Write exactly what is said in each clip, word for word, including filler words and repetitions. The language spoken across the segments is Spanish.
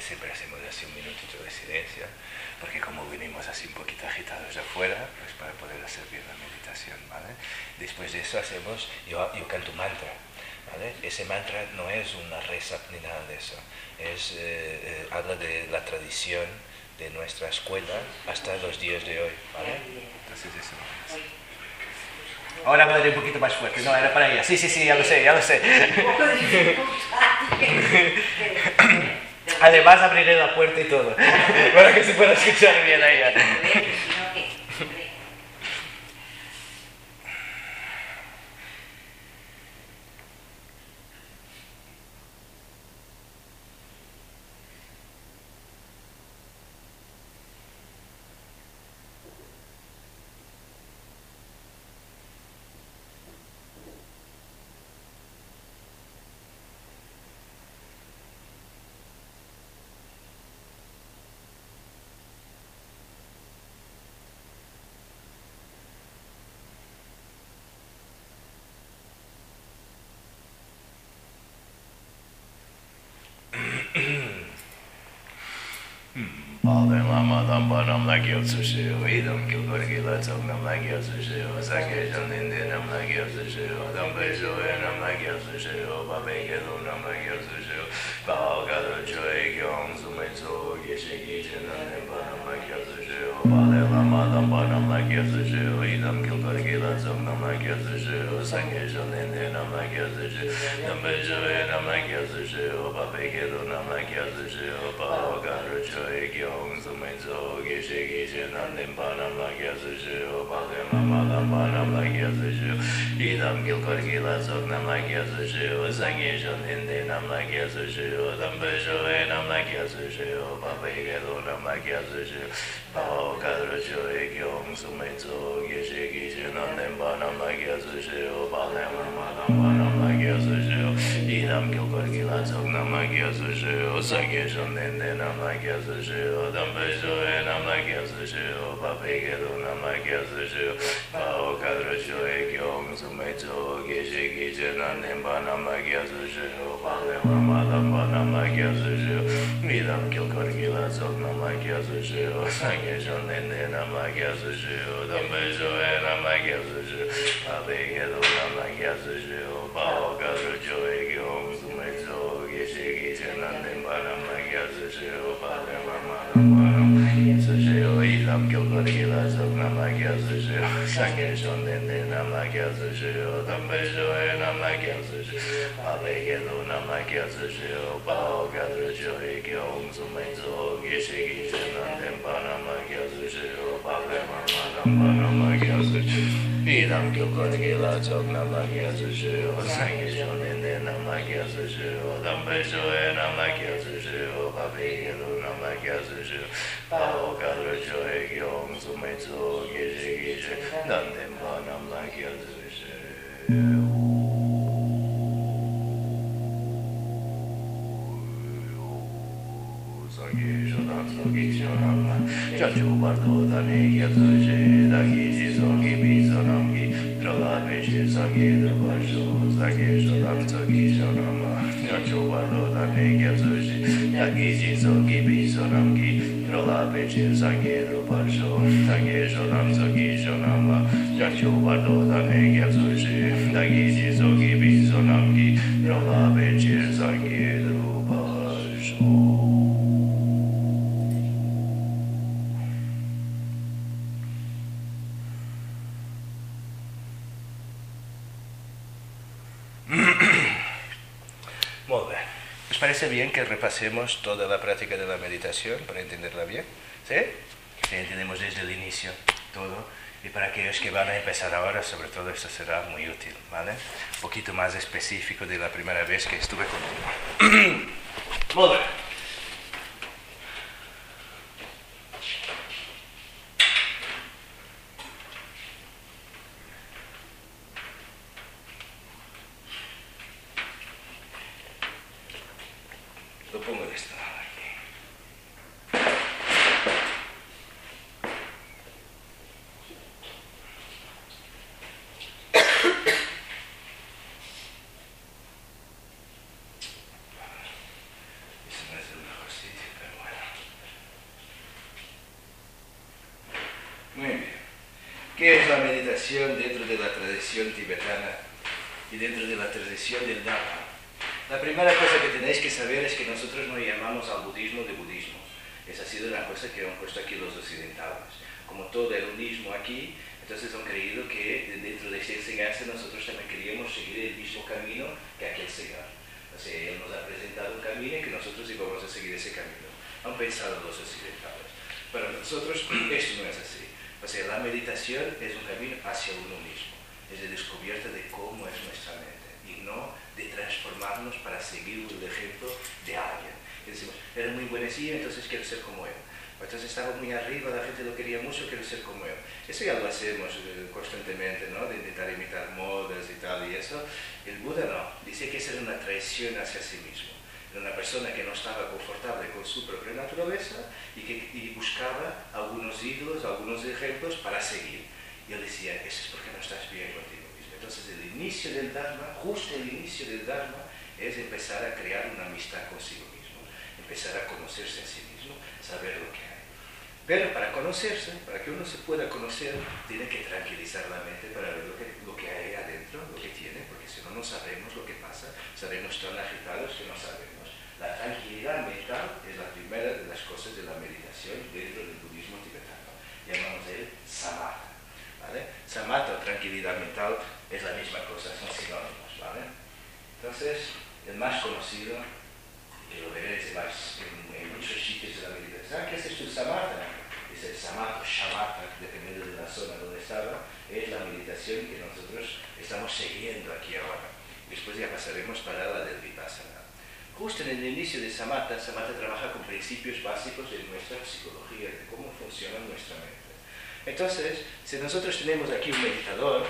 Normalmente siempre hacemos así un minutito de silencio, porque como venimos así un poquito agitados de afuera, pues para poder hacer bien la meditación, ¿vale? Después de eso hacemos, yo, yo canto mantra, ¿vale? Ese mantra no es una reza ni nada de eso, es, eh, eh, habla de la tradición de nuestra escuela hasta los días de hoy, ¿vale? Entonces eso es. Ahora me daré un poquito más fuerte, no, era para ella, sí, sí, sí, ya lo sé, ya lo sé. Además abriré la puerta y todo, para que se pueda escuchar bien a ella. Padre Lama Dambaram Lagyo Tsushio, Idam Gilgorgila Tognam Lagyo Tsushio, Sakeshan Indinam Lagyo Tsushio, Dambejo Enam Lagyo Tsushio, Babegedunam Lagyo Tsushio, Balgado Joy Gyong Sumetsu, Gishiki Jinan Nimbanam Lagyo Tsushio, Padre Lama Dambaram Lagyo Tsushio, Idam Gilgorgila Tognam Lagyo Tsushio, Sakeshan Indinam Lagyo Tsushio, Dambejo Enam Lagyo Tsushio, Babegedunam Lagyo Tsushio, Balgado Joy Gyong Sumetsu, Gishiki Jinan Nimbanam Lagyo Tsushio, Padre Lama Dambaram Lagyo Tsushio, Idam Gilgorgila Tognam Lagyo Tsushio, Sakeshan Indinam Lagyo Tsushio, Dambejo Enam Lagyo Tsushio, Babegedunam Lagyo Tsushio, Balgado Joy Gyong Sumetsu, Gishiki Jinan Nimbanam Lagyo Tsushio, Padre Lama Dambaram Lagyo Tsushio, Idam Gilgorgila Tognam Lagyo Tsushio, Sakeshan Indinam Lagyo Tsushio, Dambejo Enam Lagyo Tsushio, Babegedunam Lagyo Tsushio, Balgado Joy Gyong Sumetsu, Gishiki Jinan Nimbanam Lagyo Tsushio, Padre Lama Dambaram Lagyo Tsushio, Idam Gilgorgila Tognam Lagyo Tsushio, Sakeshan Indinam Lagyo Tsushio, Dambejo Enam Lagyo Tsushio, Babegedunam Lagyo Tsushio, Balgado Joy Gyong Sumetsu, Gishiki Jinan Nimbanam Lagyo Tsushio, Padre Lama Dambaram Lagyo Tsushio, Idam Gilgorgila Tognam Lagyo Tsushio, Sakeshan Indinam Lagyo Tsushio, Dambejo Enam Lagyo Tsushio, Babegedunam Lagyo Tsushio, Balgado Joy Gyong Sumetsu, Gishiki Jinan Nimbanam Lagyo Tsushio, Padre Lama Dambaram Lagyo Tsushio, Idam Gilgorgila Tognam Lagyo Tsushio, Sakeshan Indinam Lagyo Tsushio, Dambejo Enam Lagyo Tsushio, Babegedunam Lagyo Tsushio, Balgado Joy Gyong Sumetsu, Gishiki Jinan Nimbanam Lagyo Tsushio. Janju Bardo Dani Yatsuji, Daki Jisogi Bizonamgi, Trolabeshi Sagi Dubashu, Sagi Shodam Sagi Shonama, Janju Bardo Dani Yatsuji, Daki Jisogi Bizonamgi, Trolabeshi Sagi Dubashu, Sagi Shodam Sagi Shonama, Janju Bardo Dani Yatsuji, Daki Jisogi Bizonamgi, Trolabeshi Sagi Dubashu. Muy bien. ¿Os parece bien que repasemos toda la práctica de la meditación para entenderla bien? ¿Sí? Que entendemos desde el inicio todo. Y para aquellos que van a empezar ahora, sobre todo esto será muy útil, ¿vale? Un poquito más específico de la primera vez que estuve contigo. Muy bien. Lo pongo de este lado aquí. Ese no es el mejor sitio. meditación dentro de la tradición tibetana y dentro de la tradición del Dharma, la primera cosa que tenéis que saber es que nosotros no llamamos al budismo de budismo. Esa ha sido una cosa que han puesto aquí los occidentales. Como todo el budismo aquí, entonces han creído que dentro de esta enseñanza nosotros también queríamos seguir el mismo camino que aquel señor. O sea, él nos ha presentado un camino y que nosotros íbamos a seguir ese camino. Han pensado los occidentales. Para nosotros esto no es así. O sea, la meditación es un camino hacia uno mismo. Es de descubierta de cómo es nuestra mente y no de transformarnos para seguir el ejemplo de alguien. Y decimos, era muy buenecillo, entonces quiero ser como él. Entonces estaba muy arriba, la gente lo quería mucho, quiero ser como él. Eso ya lo hacemos eh, constantemente, ¿no? De intentar imitar modas y tal y eso. El Buda no, dice que esa era una traición hacia sí mismo. Era una persona que no estaba confortable con su propia naturaleza y que y buscaba algunos ídolos, algunos ejemplos para seguir. Y él decía, eso es porque no estás bien contigo mismo. Entonces el inicio del Dharma, justo el inicio del Dharma, es empezar a crear una amistad consigo mismo, empezar a conocerse a sí mismo, saber lo que hay. Pero para conocerse, para que uno se pueda conocer, tiene que tranquilizar la mente para ver lo que, lo que hay adentro, lo que tiene, porque si no, no sabemos lo que pasa, estaremos tan agitados que no sabemos. La tranquilidad mental es la primera de las cosas de la meditación dentro del budismo tibetano. Llamamos el samatha, ¿vale? Samatha o tranquilidad mental es la misma cosa, son sinónimos, ¿vale? Entonces, el más conocido, y lo veréis más en, en muchos sitios de la meditación, ¿qué es esto el samatha? Es el samatha o shamatha, dependiendo de la zona donde estaba, es la meditación que nosotros estamos siguiendo aquí ahora. Después ya pasaremos para la del vipassana. Justo en el inicio de samatha, samatha trabaja con principios básicos de nuestra psicología, de cómo funciona nuestra mente. Entonces, si nosotros tenemos aquí un meditador,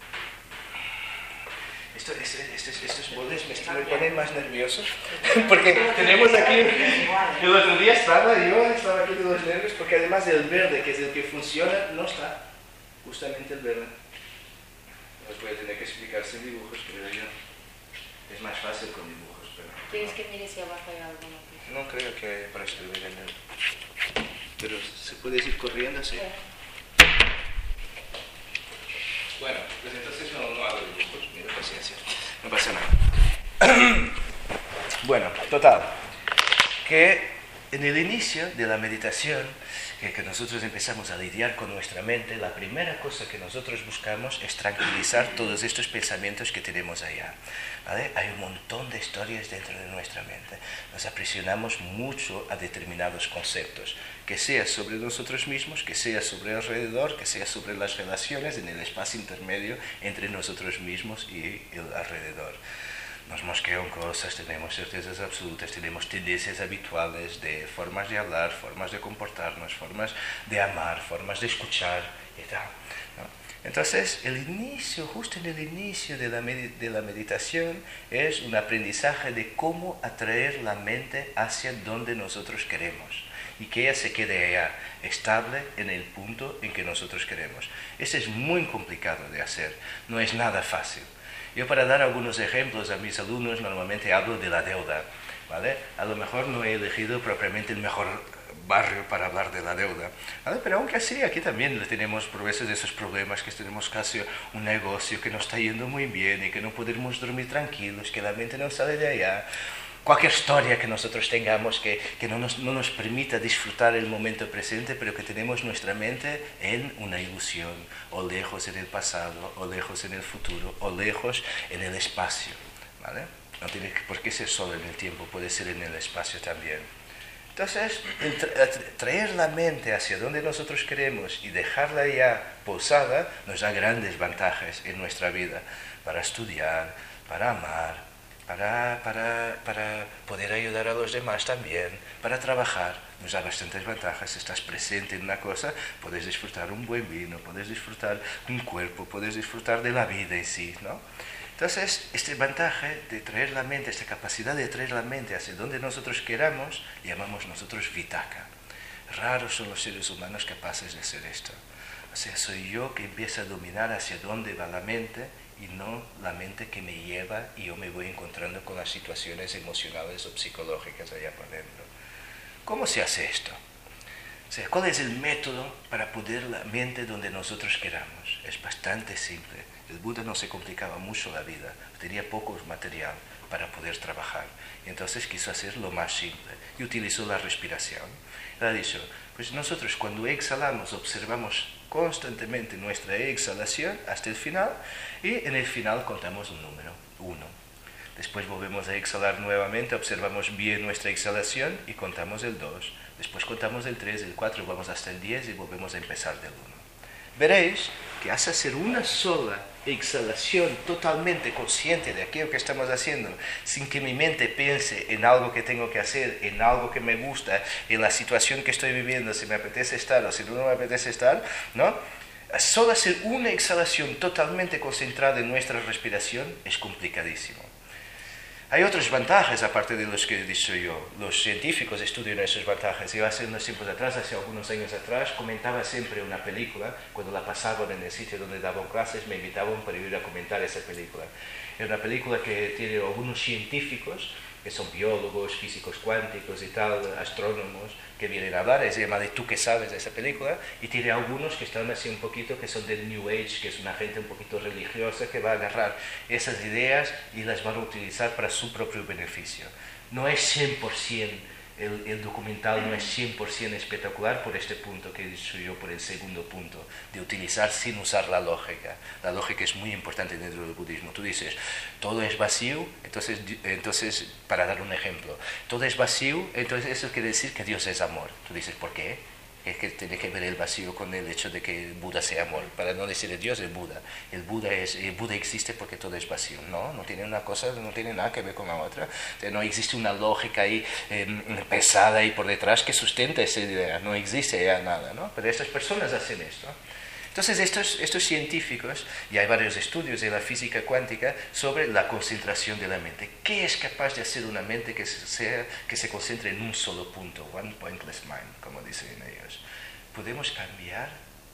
Esto, esto, esto, estos bordes me, me ponen más nervioso, porque tenemos aquí, el otro día estaba yo, estaba aquí de los nervios, porque además del verde, que es el que funciona, no está, justamente el verde. Os voy a tener que explicar sin dibujos, creo yo. Es más fácil con dibujos, pero... ¿Quieres que mire si abajo hay algo? No creo que haya para escribir en él. Pero se puede ir corriendo, sí. Bueno, pues entonces no, no hago dibujos, mira, paciencia, no pasa nada. Bueno, total, que en el inicio de la meditación, que, que nosotros empezamos a lidiar con nuestra mente, la primera cosa que nosotros buscamos es tranquilizar todos estos pensamientos que tenemos allá, ¿vale? Hay un montón de historias dentro de nuestra mente, nos aprisionamos mucho a determinados conceptos, que sea sobre nosotros mismos, que sea sobre el alrededor, que sea sobre las relaciones en el espacio intermedio entre nosotros mismos y el alrededor. Nos mosquean cosas, tenemos certezas absolutas, tenemos tendencias habituales de formas de hablar, formas de comportarnos, formas de amar, formas de escuchar y tal, ¿no? Entonces, el inicio, justo en el inicio de la, med- de la meditación, es un aprendizaje de cómo atraer la mente hacia donde nosotros queremos y que ella se quede allá, estable en el punto en que nosotros queremos. Eso es muy complicado de hacer, no es nada fácil. Yo, para dar algunos ejemplos a mis alumnos, normalmente hablo de la deuda, ¿vale? A lo mejor no he elegido propiamente el mejor barrio para hablar de la deuda, ¿vale? Pero aunque así, aquí también tenemos a veces esos problemas, que tenemos casi un negocio que no está yendo muy bien y que no podemos dormir tranquilos, que la mente no sale de allá. Cualquier historia que nosotros tengamos que, que no, nos, no nos permita disfrutar el momento presente, pero que tenemos nuestra mente en una ilusión, o lejos en el pasado, o lejos en el futuro, o lejos en el espacio, ¿vale? No tiene por qué ser solo en el tiempo, puede ser en el espacio también. Entonces, traer la mente hacia donde nosotros queremos y dejarla ya posada nos da grandes ventajas en nuestra vida, para estudiar, para amar, Para, para, para poder ayudar a los demás también, para trabajar, nos da bastantes ventajas. Si estás presente en una cosa, puedes disfrutar un buen vino, puedes disfrutar un cuerpo, puedes disfrutar de la vida en sí, ¿no? Entonces, este ventaja de traer la mente, esta capacidad de traer la mente hacia donde nosotros queramos, llamamos nosotros vitaka. Raros son los seres humanos capaces de hacer esto. O sea, soy yo que empiezo a dominar hacia dónde va la mente, y no la mente que me lleva y yo me voy encontrando con las situaciones emocionales o psicológicas allá por dentro. ¿Cómo se hace esto? O sea, ¿cuál es el método para poner la mente donde nosotros queramos? Es bastante simple. El Buda no se complicaba mucho la vida, tenía poco material para poder trabajar. Y entonces quiso hacer lo más simple y utilizó la respiración. Él ha dicho, pues nosotros cuando exhalamos observamos constantemente nuestra exhalación hasta el final y en el final contamos un número, uno. Después volvemos a exhalar nuevamente, observamos bien nuestra exhalación y contamos el dos. Después contamos el tres, el cuatro, vamos hasta el diez y volvemos a empezar del uno. Veréis que hace hacer una sola exhalación totalmente consciente de aquello que estamos haciendo, sin que mi mente piense en algo que tengo que hacer, en algo que me gusta, en la situación que estoy viviendo, si me apetece estar o si no me apetece estar, ¿no? Solo hacer una exhalación totalmente concentrada en nuestra respiración es complicadísimo. Hay otras ventajas aparte de los que he dicho yo. Los científicos estudian esas ventajas. Yo hace unos tiempos atrás, hace algunos años atrás, comentaba siempre una película. Cuando la pasaban en el sitio donde daban clases, me invitaban para ir a comentar esa película. Es una película que tiene algunos científicos, que son biólogos, físicos cuánticos y tal, astrónomos, que vienen a hablar. Se llama de Tú que sabes de esa película. Y tiene algunos que están así un poquito, que son del New Age, que es una gente un poquito religiosa, que va a agarrar esas ideas y las van a utilizar para su propio beneficio. No es cien por ciento, el, el documental no es cien por ciento espectacular por este punto que he dicho yo, por el segundo punto, de utilizar sin usar la lógica. La lógica es muy importante dentro del budismo. Tú dices, todo es vacío, entonces, entonces para dar un ejemplo, todo es vacío, entonces eso quiere decir que Dios es amor. Tú dices, ¿por qué? Es que tiene que ver el vacío con el hecho de que el Buda sea amor. Para no decir el Dios, el Buda. El Buda, es, el Buda existe porque todo es vacío. No, no tiene una cosa, no tiene nada que ver con la otra. O sea, no existe una lógica ahí eh, pesada ahí por detrás que sustente esa idea. No existe ya nada, ¿no? Pero estas personas hacen esto. Entonces estos, estos científicos, y hay varios estudios de la física cuántica sobre la concentración de la mente. ¿Qué es capaz de hacer una mente que, sea, que se concentre en un solo punto? One pointless mind, como dicen ellos. Podemos cambiar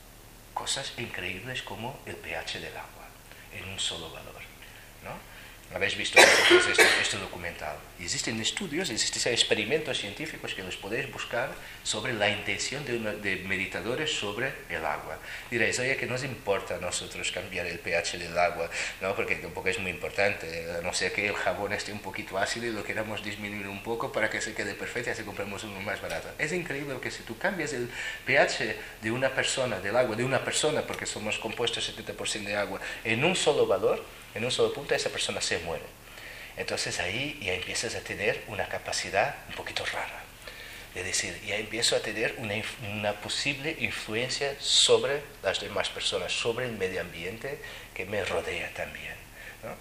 cosas increíbles como el pH del agua en un solo valor, ¿no? Habéis visto este, este documental. Y existen estudios, existen experimentos científicos que los podéis buscar sobre la intención de, una, de meditadores sobre el agua. Diréis, oye, que nos importa a nosotros cambiar el pH del agua, ¿no? Porque tampoco es muy importante, a no ser que el jabón esté un poquito ácido y lo queramos disminuir un poco para que se quede perfecto y así compramos uno más barato. Es increíble que si tú cambias el pH de una persona, del agua, de una persona, porque somos compuestos setenta por ciento de agua, en un solo valor, en un solo punto, esa persona se muere. Entonces ahí ya empiezas a tener una capacidad un poquito rara. Es decir, ya empiezo a tener una, una posible influencia sobre las demás personas, sobre el medio ambiente que me rodea también, ¿no?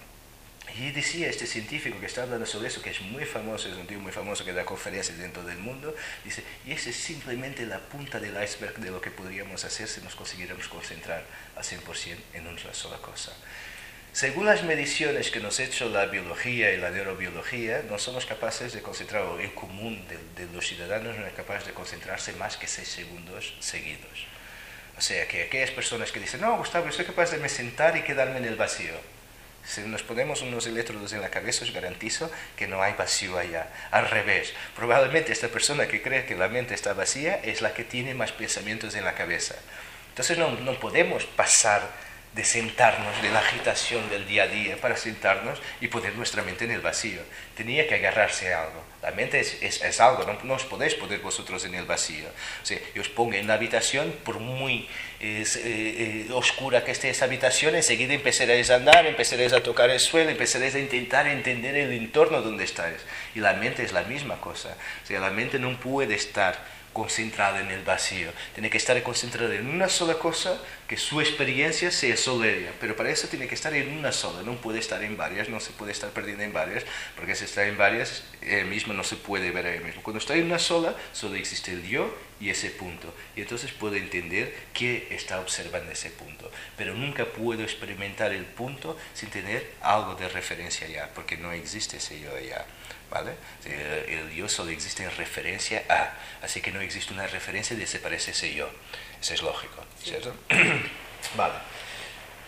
Y decía este científico que está hablando sobre eso, que es muy famoso, es un tío muy famoso que da conferencias dentro del mundo, dice, y esa es simplemente la punta del iceberg de lo que podríamos hacer si nos consiguiéramos concentrar al cien por ciento en una sola cosa. Según las mediciones que nos ha hecho la biología y la neurobiología, no somos capaces de concentrar, o el común de, de los ciudadanos no es capaz de concentrarse más que seis segundos seguidos. O sea, que aquellas personas que dicen, no, Gustavo, soy capaz de me sentar y quedarme en el vacío. Si nos ponemos unos electrodos en la cabeza, os garantizo que no hay vacío allá. Al revés, probablemente esta persona que cree que la mente está vacía es la que tiene más pensamientos en la cabeza. Entonces no, no podemos pasar de sentarnos, de la agitación del día a día, para sentarnos y poner nuestra mente en el vacío. Tenía que agarrarse a algo. La mente es, es, es algo, no, no os podéis poner vosotros en el vacío. O sea, yo os pongo en la habitación, por muy eh, eh, oscura que esté esa habitación, enseguida empezaréis a andar, empezaréis a tocar el suelo, empezaréis a intentar entender el entorno donde estáis. Y la mente es la misma cosa. O sea, la mente no puede estar concentrada en el vacío, tiene que estar concentrada en una sola cosa, que su experiencia sea solo ella, pero para eso tiene que estar en una sola, no puede estar en varias, no se puede estar perdiendo en varias, porque si está en varias, ella misma no se puede ver a ella misma. Cuando está en una sola, solo existe el yo y ese punto, y entonces puedo entender qué está observando ese punto, pero nunca puedo experimentar el punto sin tener algo de referencia allá, porque no existe ese yo allá. ¿Vale? El, el yo solo existe en referencia a, así que no existe una referencia de se parece ese yo. Eso es lógico, ¿cierto? Vale.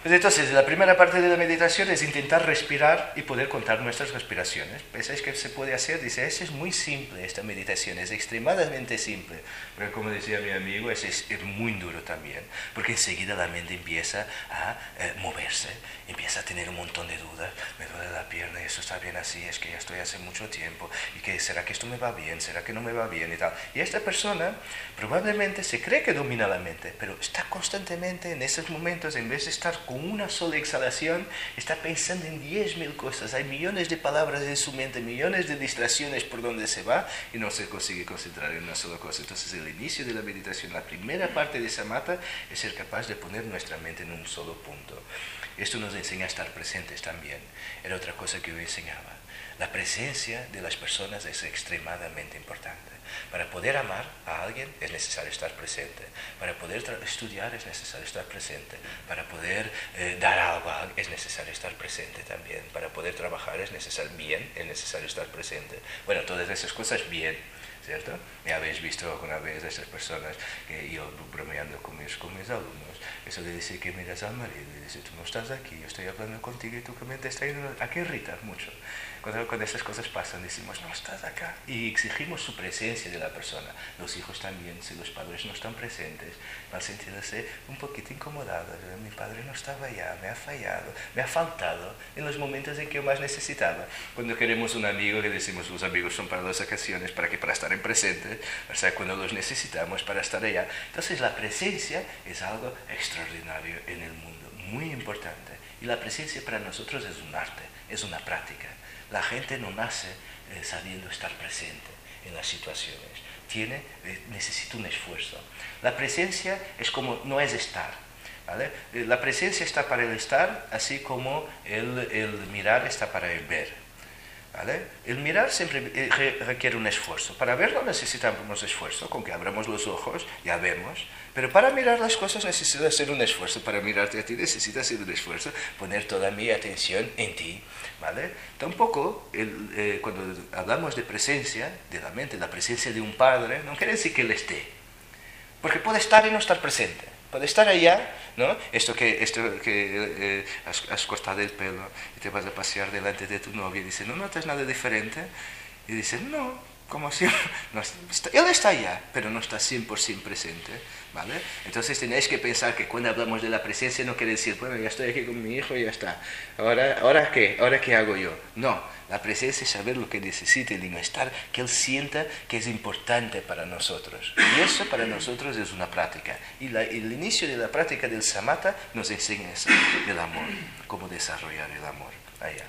Pues entonces, la primera parte de la meditación es intentar respirar y poder contar nuestras respiraciones. ¿Pensáis que se puede hacer? Dice, es, es muy simple esta meditación, es extremadamente simple. Pero como decía mi amigo, es, es, es muy duro también, porque enseguida la mente empieza a eh, moverse, empieza a tener un montón de dudas. Me duele la pierna, y eso está bien así, es que ya estoy hace mucho tiempo, y que será que esto me va bien, será que no me va bien y tal. Y esta persona probablemente se cree que domina la mente, pero está constantemente en esos momentos, en vez de estar con una sola exhalación, está pensando en diez mil cosas. Hay millones de palabras en su mente, millones de distracciones por donde se va y no se consigue concentrar en una sola cosa. Entonces el inicio de la meditación, la primera parte de samatha, es ser capaz de poner nuestra mente en un solo punto. Esto nos enseña a estar presentes también. Era otra cosa que yo enseñaba. La presencia de las personas es extremadamente importante. Para poder amar a alguien es necesario estar presente. Para poder estudiar es necesario estar presente. Para poder eh, dar algo a alguien es necesario estar presente también. Para poder trabajar es necesario, bien, es necesario estar presente. Bueno, todas esas cosas bien, ¿cierto? Me habéis visto alguna vez esas personas que yo bromeando con mis, con mis alumnos, eso de decir que miras al marido y dices, tú no estás aquí, yo estoy hablando contigo y tu mente está yendo. ¿A qué irritas mucho? Cuando, cuando esas cosas pasan, decimos, no estás acá. Y exigimos su presencia de la persona. Los hijos también, si los padres no están presentes, van a sentirse un poquito incomodados. Mi padre no estaba allá, me ha fallado, me ha faltado en los momentos en que yo más necesitaba. Cuando queremos un amigo, le decimos, los amigos son para las ocasiones, para que para estar en presente, o sea, cuando los necesitamos para estar allá. Entonces la presencia es algo extraordinario en el mundo, muy importante. Y la presencia para nosotros es un arte, es una práctica. La gente no nace eh, sabiendo estar presente en las situaciones. Tiene, eh, necesita un esfuerzo. La presencia es como, no es estar, ¿vale? Eh, la presencia está para el estar, así como el, el mirar está para el ver, ¿vale? El mirar siempre eh, requiere un esfuerzo. Para verlo necesitamos esfuerzo, con que abramos los ojos ya vemos. Pero para mirar las cosas necesita hacer un esfuerzo. Para mirarte a ti necesita hacer un esfuerzo, poner toda mi atención en ti, ¿vale? Tampoco, el, eh, cuando hablamos de presencia de la mente, la presencia de un padre, no quiere decir que él esté. Porque puede estar y no estar presente. Puede estar allá, ¿no? Esto que, esto que eh, has, has cortado el pelo y te vas a pasear delante de tu novia y dice, ¿no notas nada diferente? Y dice, no. Como si, no, está, él está allá, pero no está cien por ciento presente, ¿vale? Entonces tenéis que pensar que cuando hablamos de la presencia no quiere decir, bueno, ya estoy aquí con mi hijo y ya está. ¿Ahora, ¿ahora qué? ¿Ahora qué hago yo? No, la presencia es saber lo que necesita el niño, estar, que él sienta que es importante para nosotros. Y eso para nosotros es una práctica. Y la, el inicio de la práctica del samatha nos enseña eso, el amor, cómo desarrollar el amor allá.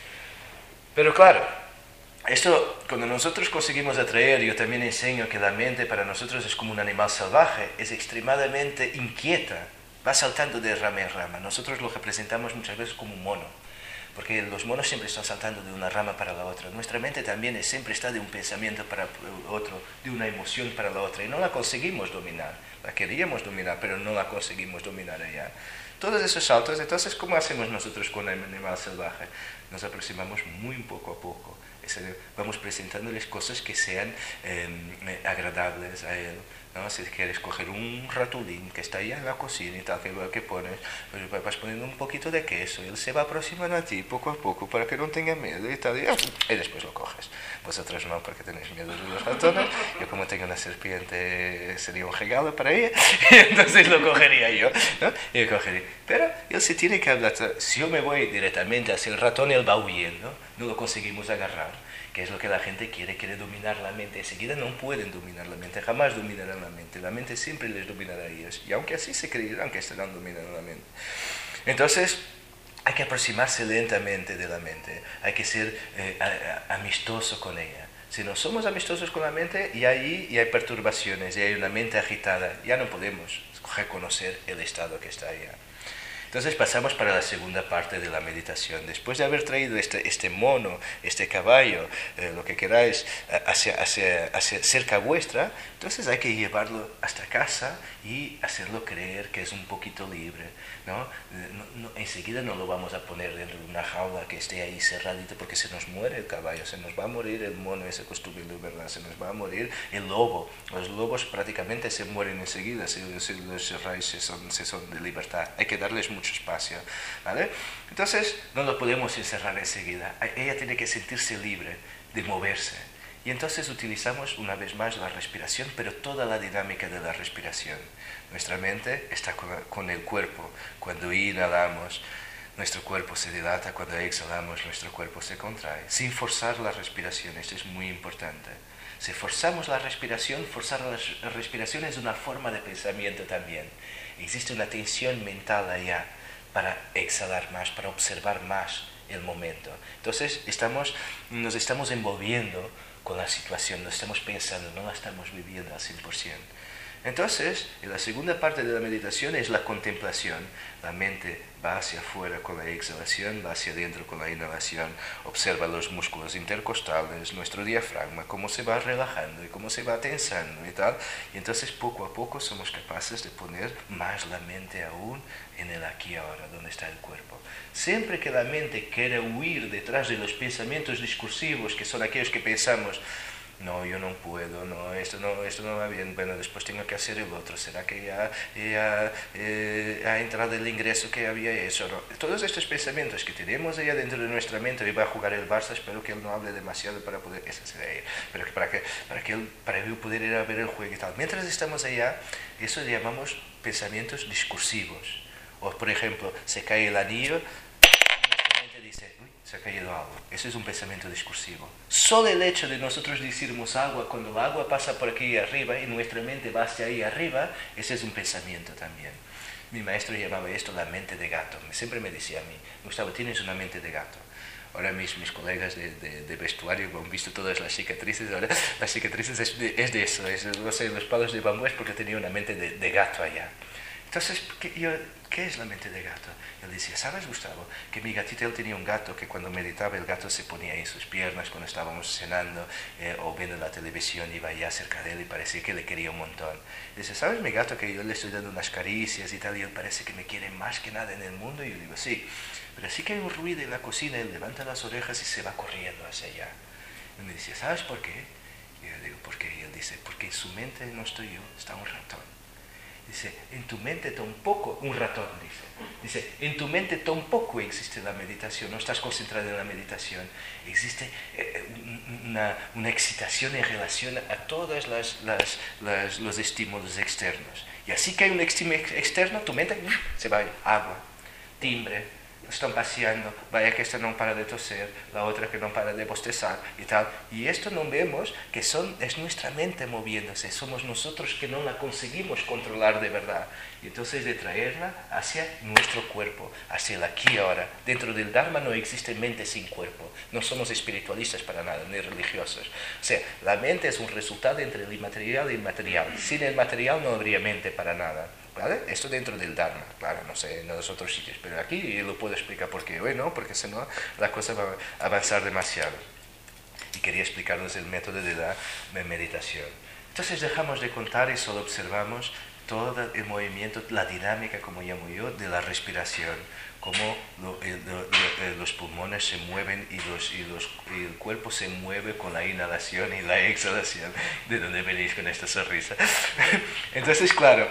Pero claro, esto, cuando nosotros conseguimos atraer, yo también enseño que la mente para nosotros es como un animal salvaje, es extremadamente inquieta, va saltando de rama en rama. Nosotros lo representamos muchas veces como un mono, porque los monos siempre están saltando de una rama para la otra. Nuestra mente también es, siempre está de un pensamiento para otro, de una emoción para la otra, y no la conseguimos dominar. La queríamos dominar, pero no la conseguimos dominar allá. Todos esos saltos, entonces, ¿cómo hacemos nosotros con el animal salvaje? Nos aproximamos muy poco a poco. Vamos presentándoles cosas que sean eh, agradables a él, ¿no? Si quieres coger un ratolín que está allá en la cocina y tal, que, que pones, pues vas poniendo un poquito de queso, él se va aproximando a ti poco a poco para que no tenga miedo y tal, y, y después lo coges. Vosotros no, porque tenéis miedo de los ratones. Yo, como tengo una serpiente, sería un regalo para ella, y entonces lo cogería yo, ¿no? Y lo cogería. Pero él se tiene que hablar. Si yo me voy directamente hacia el ratón, él va huyendo, no lo conseguimos agarrar, que es lo que la gente quiere, quiere dominar la mente. Enseguida no pueden dominar la mente, jamás dominarán la mente. La mente siempre les dominará a ellos, y aunque así se creerán que estarán dominando la mente. Entonces, hay que aproximarse lentamente de la mente, hay que ser eh, amistoso con ella. Si no somos amistosos con la mente, y ahí y hay perturbaciones, y hay una mente agitada, ya no podemos reconocer el estado que está allá. Entonces pasamos para la segunda parte de la meditación. Después de haber traído este, este mono, este caballo, eh, lo que queráis, hacia, hacia, hacia cerca vuestra, entonces hay que llevarlo hasta casa y hacerlo creer que es un poquito libre, ¿no? No, no, enseguida no lo vamos a poner dentro de una jaula que esté ahí cerradito, porque se nos muere el caballo, se nos va a morir el mono, ese costumbre de verdad, se nos va a morir el lobo. Los lobos prácticamente se mueren enseguida si, si los cerráis, si son, si son de libertad. Hay que darles mucho espacio, ¿vale? Entonces, no lo podemos encerrar enseguida. Ella tiene que sentirse libre de moverse. Y entonces utilizamos una vez más la respiración, pero toda la dinámica de la respiración. Nuestra mente está con, con el cuerpo. Cuando inhalamos, nuestro cuerpo se dilata, cuando exhalamos, nuestro cuerpo se contrae, sin forzar la respiración. Esto es muy importante. Si forzamos la respiración, forzar la respiración es una forma de pensamiento también. Existe una tensión mental allá para exhalar más, para observar más el momento. Entonces estamos, nos estamos envolviendo con la situación, no estamos pensando, no la estamos viviendo al cien por ciento. Entonces, en la segunda parte de la meditación es la contemplación. La mente va hacia afuera con la exhalación, va hacia adentro con la inhalación. Observa los músculos intercostales, nuestro diafragma, cómo se va relajando y cómo se va tensando y tal. Y entonces, poco a poco, somos capaces de poner más la mente aún en el aquí y ahora, donde está el cuerpo. Siempre que la mente quiere huir detrás de los pensamientos discursivos, que son aquellos que pensamos, no, yo no puedo, no, esto no, esto no va bien, bueno, después tengo que hacer el otro, ¿será que ya, ya eh, ha entrado el ingreso que había hecho? No. Todos estos pensamientos que tenemos allá dentro de nuestra mente, y va a jugar el Barça, espero que él no hable demasiado para poder, esa será ella, pero que para que, para que él, para yo poder ir a ver el juego y tal. Mientras estamos allá, eso le llamamos pensamientos discursivos. O, por ejemplo, se cae el anillo, dice, uy, se ha caído algo. Eso es un pensamiento discursivo. Solo el hecho de nosotros decirmos agua, cuando el agua pasa por aquí arriba y nuestra mente va hacia ahí arriba, ese es un pensamiento también. Mi maestro llamaba esto la mente de gato. Siempre me decía a mí, Gustavo, tienes una mente de gato. Ahora mis, mis colegas de, de, de vestuario han visto todas las cicatrices. Ahora las cicatrices es de, es de eso, es, no sé, los palos de bambú es porque tenía una mente de, de gato allá. Entonces, ¿qué, yo, ¿qué es la mente de gato? Él decía, ¿sabes, Gustavo? Que mi gatito, él tenía un gato que cuando meditaba el gato se ponía en sus piernas cuando estábamos cenando eh, o viendo la televisión, iba allá cerca de él y parecía que le quería un montón. Dice, ¿sabes, mi gato, que yo le estoy dando unas caricias y tal y él parece que me quiere más que nada en el mundo? Y yo digo, sí, pero sí que hay un ruido en la cocina, él levanta las orejas y se va corriendo hacia allá. Y me decía, ¿sabes por qué? Y yo digo, ¿por qué? Y él dice, porque en su mente no estoy yo, está un ratón. Dice, en tu mente tampoco, un ratón dice, dice, en tu mente tampoco existe la meditación, no estás concentrado en la meditación, existe eh, una, una excitación en relación a todos las, las, las, los estímulos externos. Y así que hay un estímulo externo, tu mente se va, agua, timbre, están paseando, vaya que esta no para de toser, la otra que no para de bostezar y tal. Y esto no vemos que son, es nuestra mente moviéndose, somos nosotros que no la conseguimos controlar de verdad. Y entonces de traerla hacia nuestro cuerpo, hacia el aquí y ahora. Dentro del Dharma no existe mente sin cuerpo, no somos espiritualistas para nada, ni religiosos. O sea, la mente es un resultado entre el inmaterial y el material. Sin el material no habría mente para nada. ¿Vale? Esto dentro del Dharma, claro, no sé, en los otros sitios, pero aquí lo puedo explicar por qué hoy no, porque si no la cosa va a avanzar demasiado. Y quería explicarles el método de la meditación. Entonces dejamos de contar y solo observamos todo el movimiento, la dinámica, como llamo yo, de la respiración, cómo lo, el, lo, los pulmones se mueven y, los, y, los, y el cuerpo se mueve con la inhalación y la exhalación. ¿De dónde venís con esta sonrisa? Entonces, claro,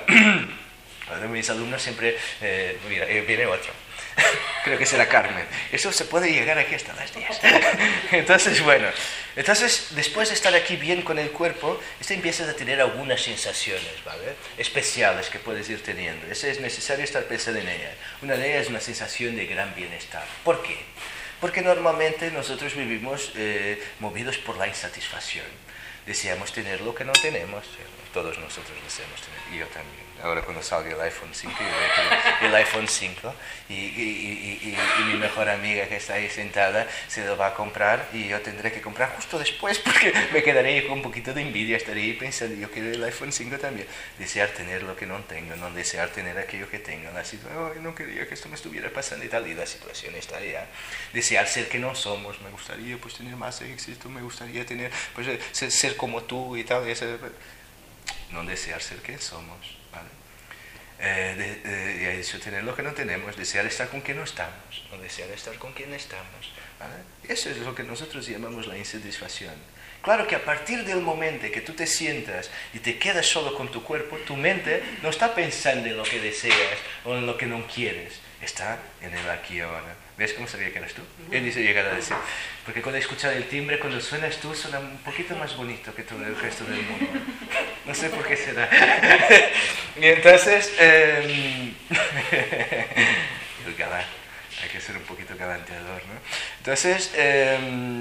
mis alumnos siempre, eh, mira, eh, viene otro, creo que será Carmen, eso se puede llegar aquí hasta las diez. Entonces, bueno, entonces después de estar aquí bien con el cuerpo, este empiezas a tener algunas sensaciones, ¿vale? Especiales que puedes ir teniendo. Ese es necesario estar pensando en ellas. Una de ellas es una sensación de gran bienestar. ¿Por qué? Porque normalmente nosotros vivimos eh, movidos por la insatisfacción. Deseamos tener lo que no tenemos. Todos nosotros deseamos tener, y yo también. Ahora cuando salga el iPhone cinco, el iPhone cinco y, y, y, y, y mi mejor amiga que está ahí sentada se lo va a comprar y yo tendré que comprar justo después porque me quedaré con un poquito de envidia, estaré ahí pensando, yo quiero el iPhone cinco también. Desear tener lo que no tengo, no desear tener aquello que tengo. La situación, oh, no quería que esto me estuviera pasando y tal, y la situación está allá. Desear ser que no somos, me gustaría pues tener más éxito, me gustaría tener, pues ser, ser como tú y tal, y ese, no desear ser que somos, ¿vale? Eh, de, de, y eso, tener lo que no tenemos, desear estar con quien no estamos, no desear estar con quien estamos, ¿vale? Eso es lo que nosotros llamamos la insatisfacción. Claro que a partir del momento que tú te sientas y te quedas solo con tu cuerpo, tu mente no está pensando en lo que deseas o en lo que no quieres, está en el aquí y ahora. ¿Ves cómo sabía que eras tú? Él dice llegar a decir, porque cuando he escuchado el timbre, cuando suenas tú, suena un poquito más bonito que todo el resto del mundo. No sé por qué será. Y entonces, eh, el galán, hay que ser un poquito galanteador, ¿no? Entonces, eh,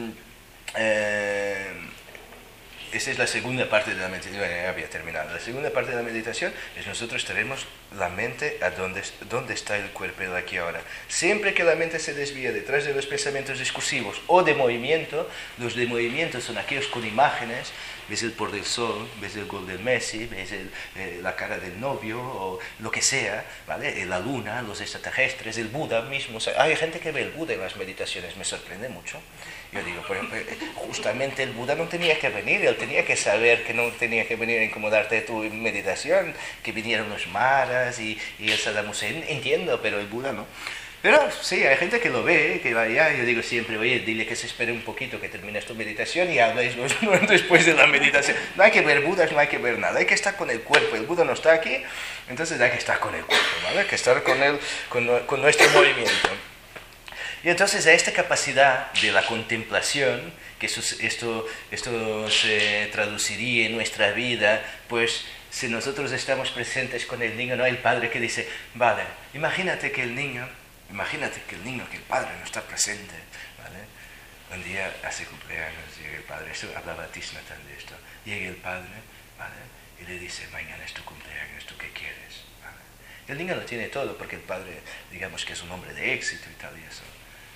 eh, esa es la segunda parte de la meditación. Bueno, ya había terminado. La segunda parte de la meditación es nosotros tenemos la mente a donde, donde está el cuerpo el aquí y ahora. Siempre que la mente se desvía detrás de los pensamientos discursivos o de movimiento, los de movimiento son aquellos con imágenes. Ves el por del sol, ves el gol del Messi, ves el, eh, la cara del novio o lo que sea, ¿vale? La luna, los extraterrestres, el Buda mismo. O sea, hay gente que ve el Buda en las meditaciones, me sorprende mucho. Yo digo, por ejemplo, justamente el Buda no tenía que venir, él tenía que saber que no tenía que venir a incomodarte tu meditación, que vinieron los maras y, y el Saddam Hussein, entiendo, pero el Buda no. Pero sí, hay gente que lo ve, que va allá, yo digo siempre, oye, dile que se espere un poquito, que termines tu meditación y habláis después de la meditación. No hay que ver Budas, no hay que ver nada, hay que estar con el cuerpo, el Buda no está aquí, entonces hay que estar con el cuerpo, ¿vale? Hay que estar con, él, con, con nuestro movimiento. Y entonces a esta capacidad de la contemplación, que eso, esto, esto se traduciría en nuestra vida, pues si nosotros estamos presentes con el niño, no hay el padre que dice, vale, imagínate que el niño, imagínate que el niño, que el padre no está presente, ¿vale? Un día hace cumpleaños, llega el padre, esto hablaba Tishnatan de esto, llega el padre, ¿vale? Y le dice, mañana es tu cumpleaños, ¿tú qué quieres? ¿Vale? Y el niño lo tiene todo, porque el padre, digamos que es un hombre de éxito y tal y eso.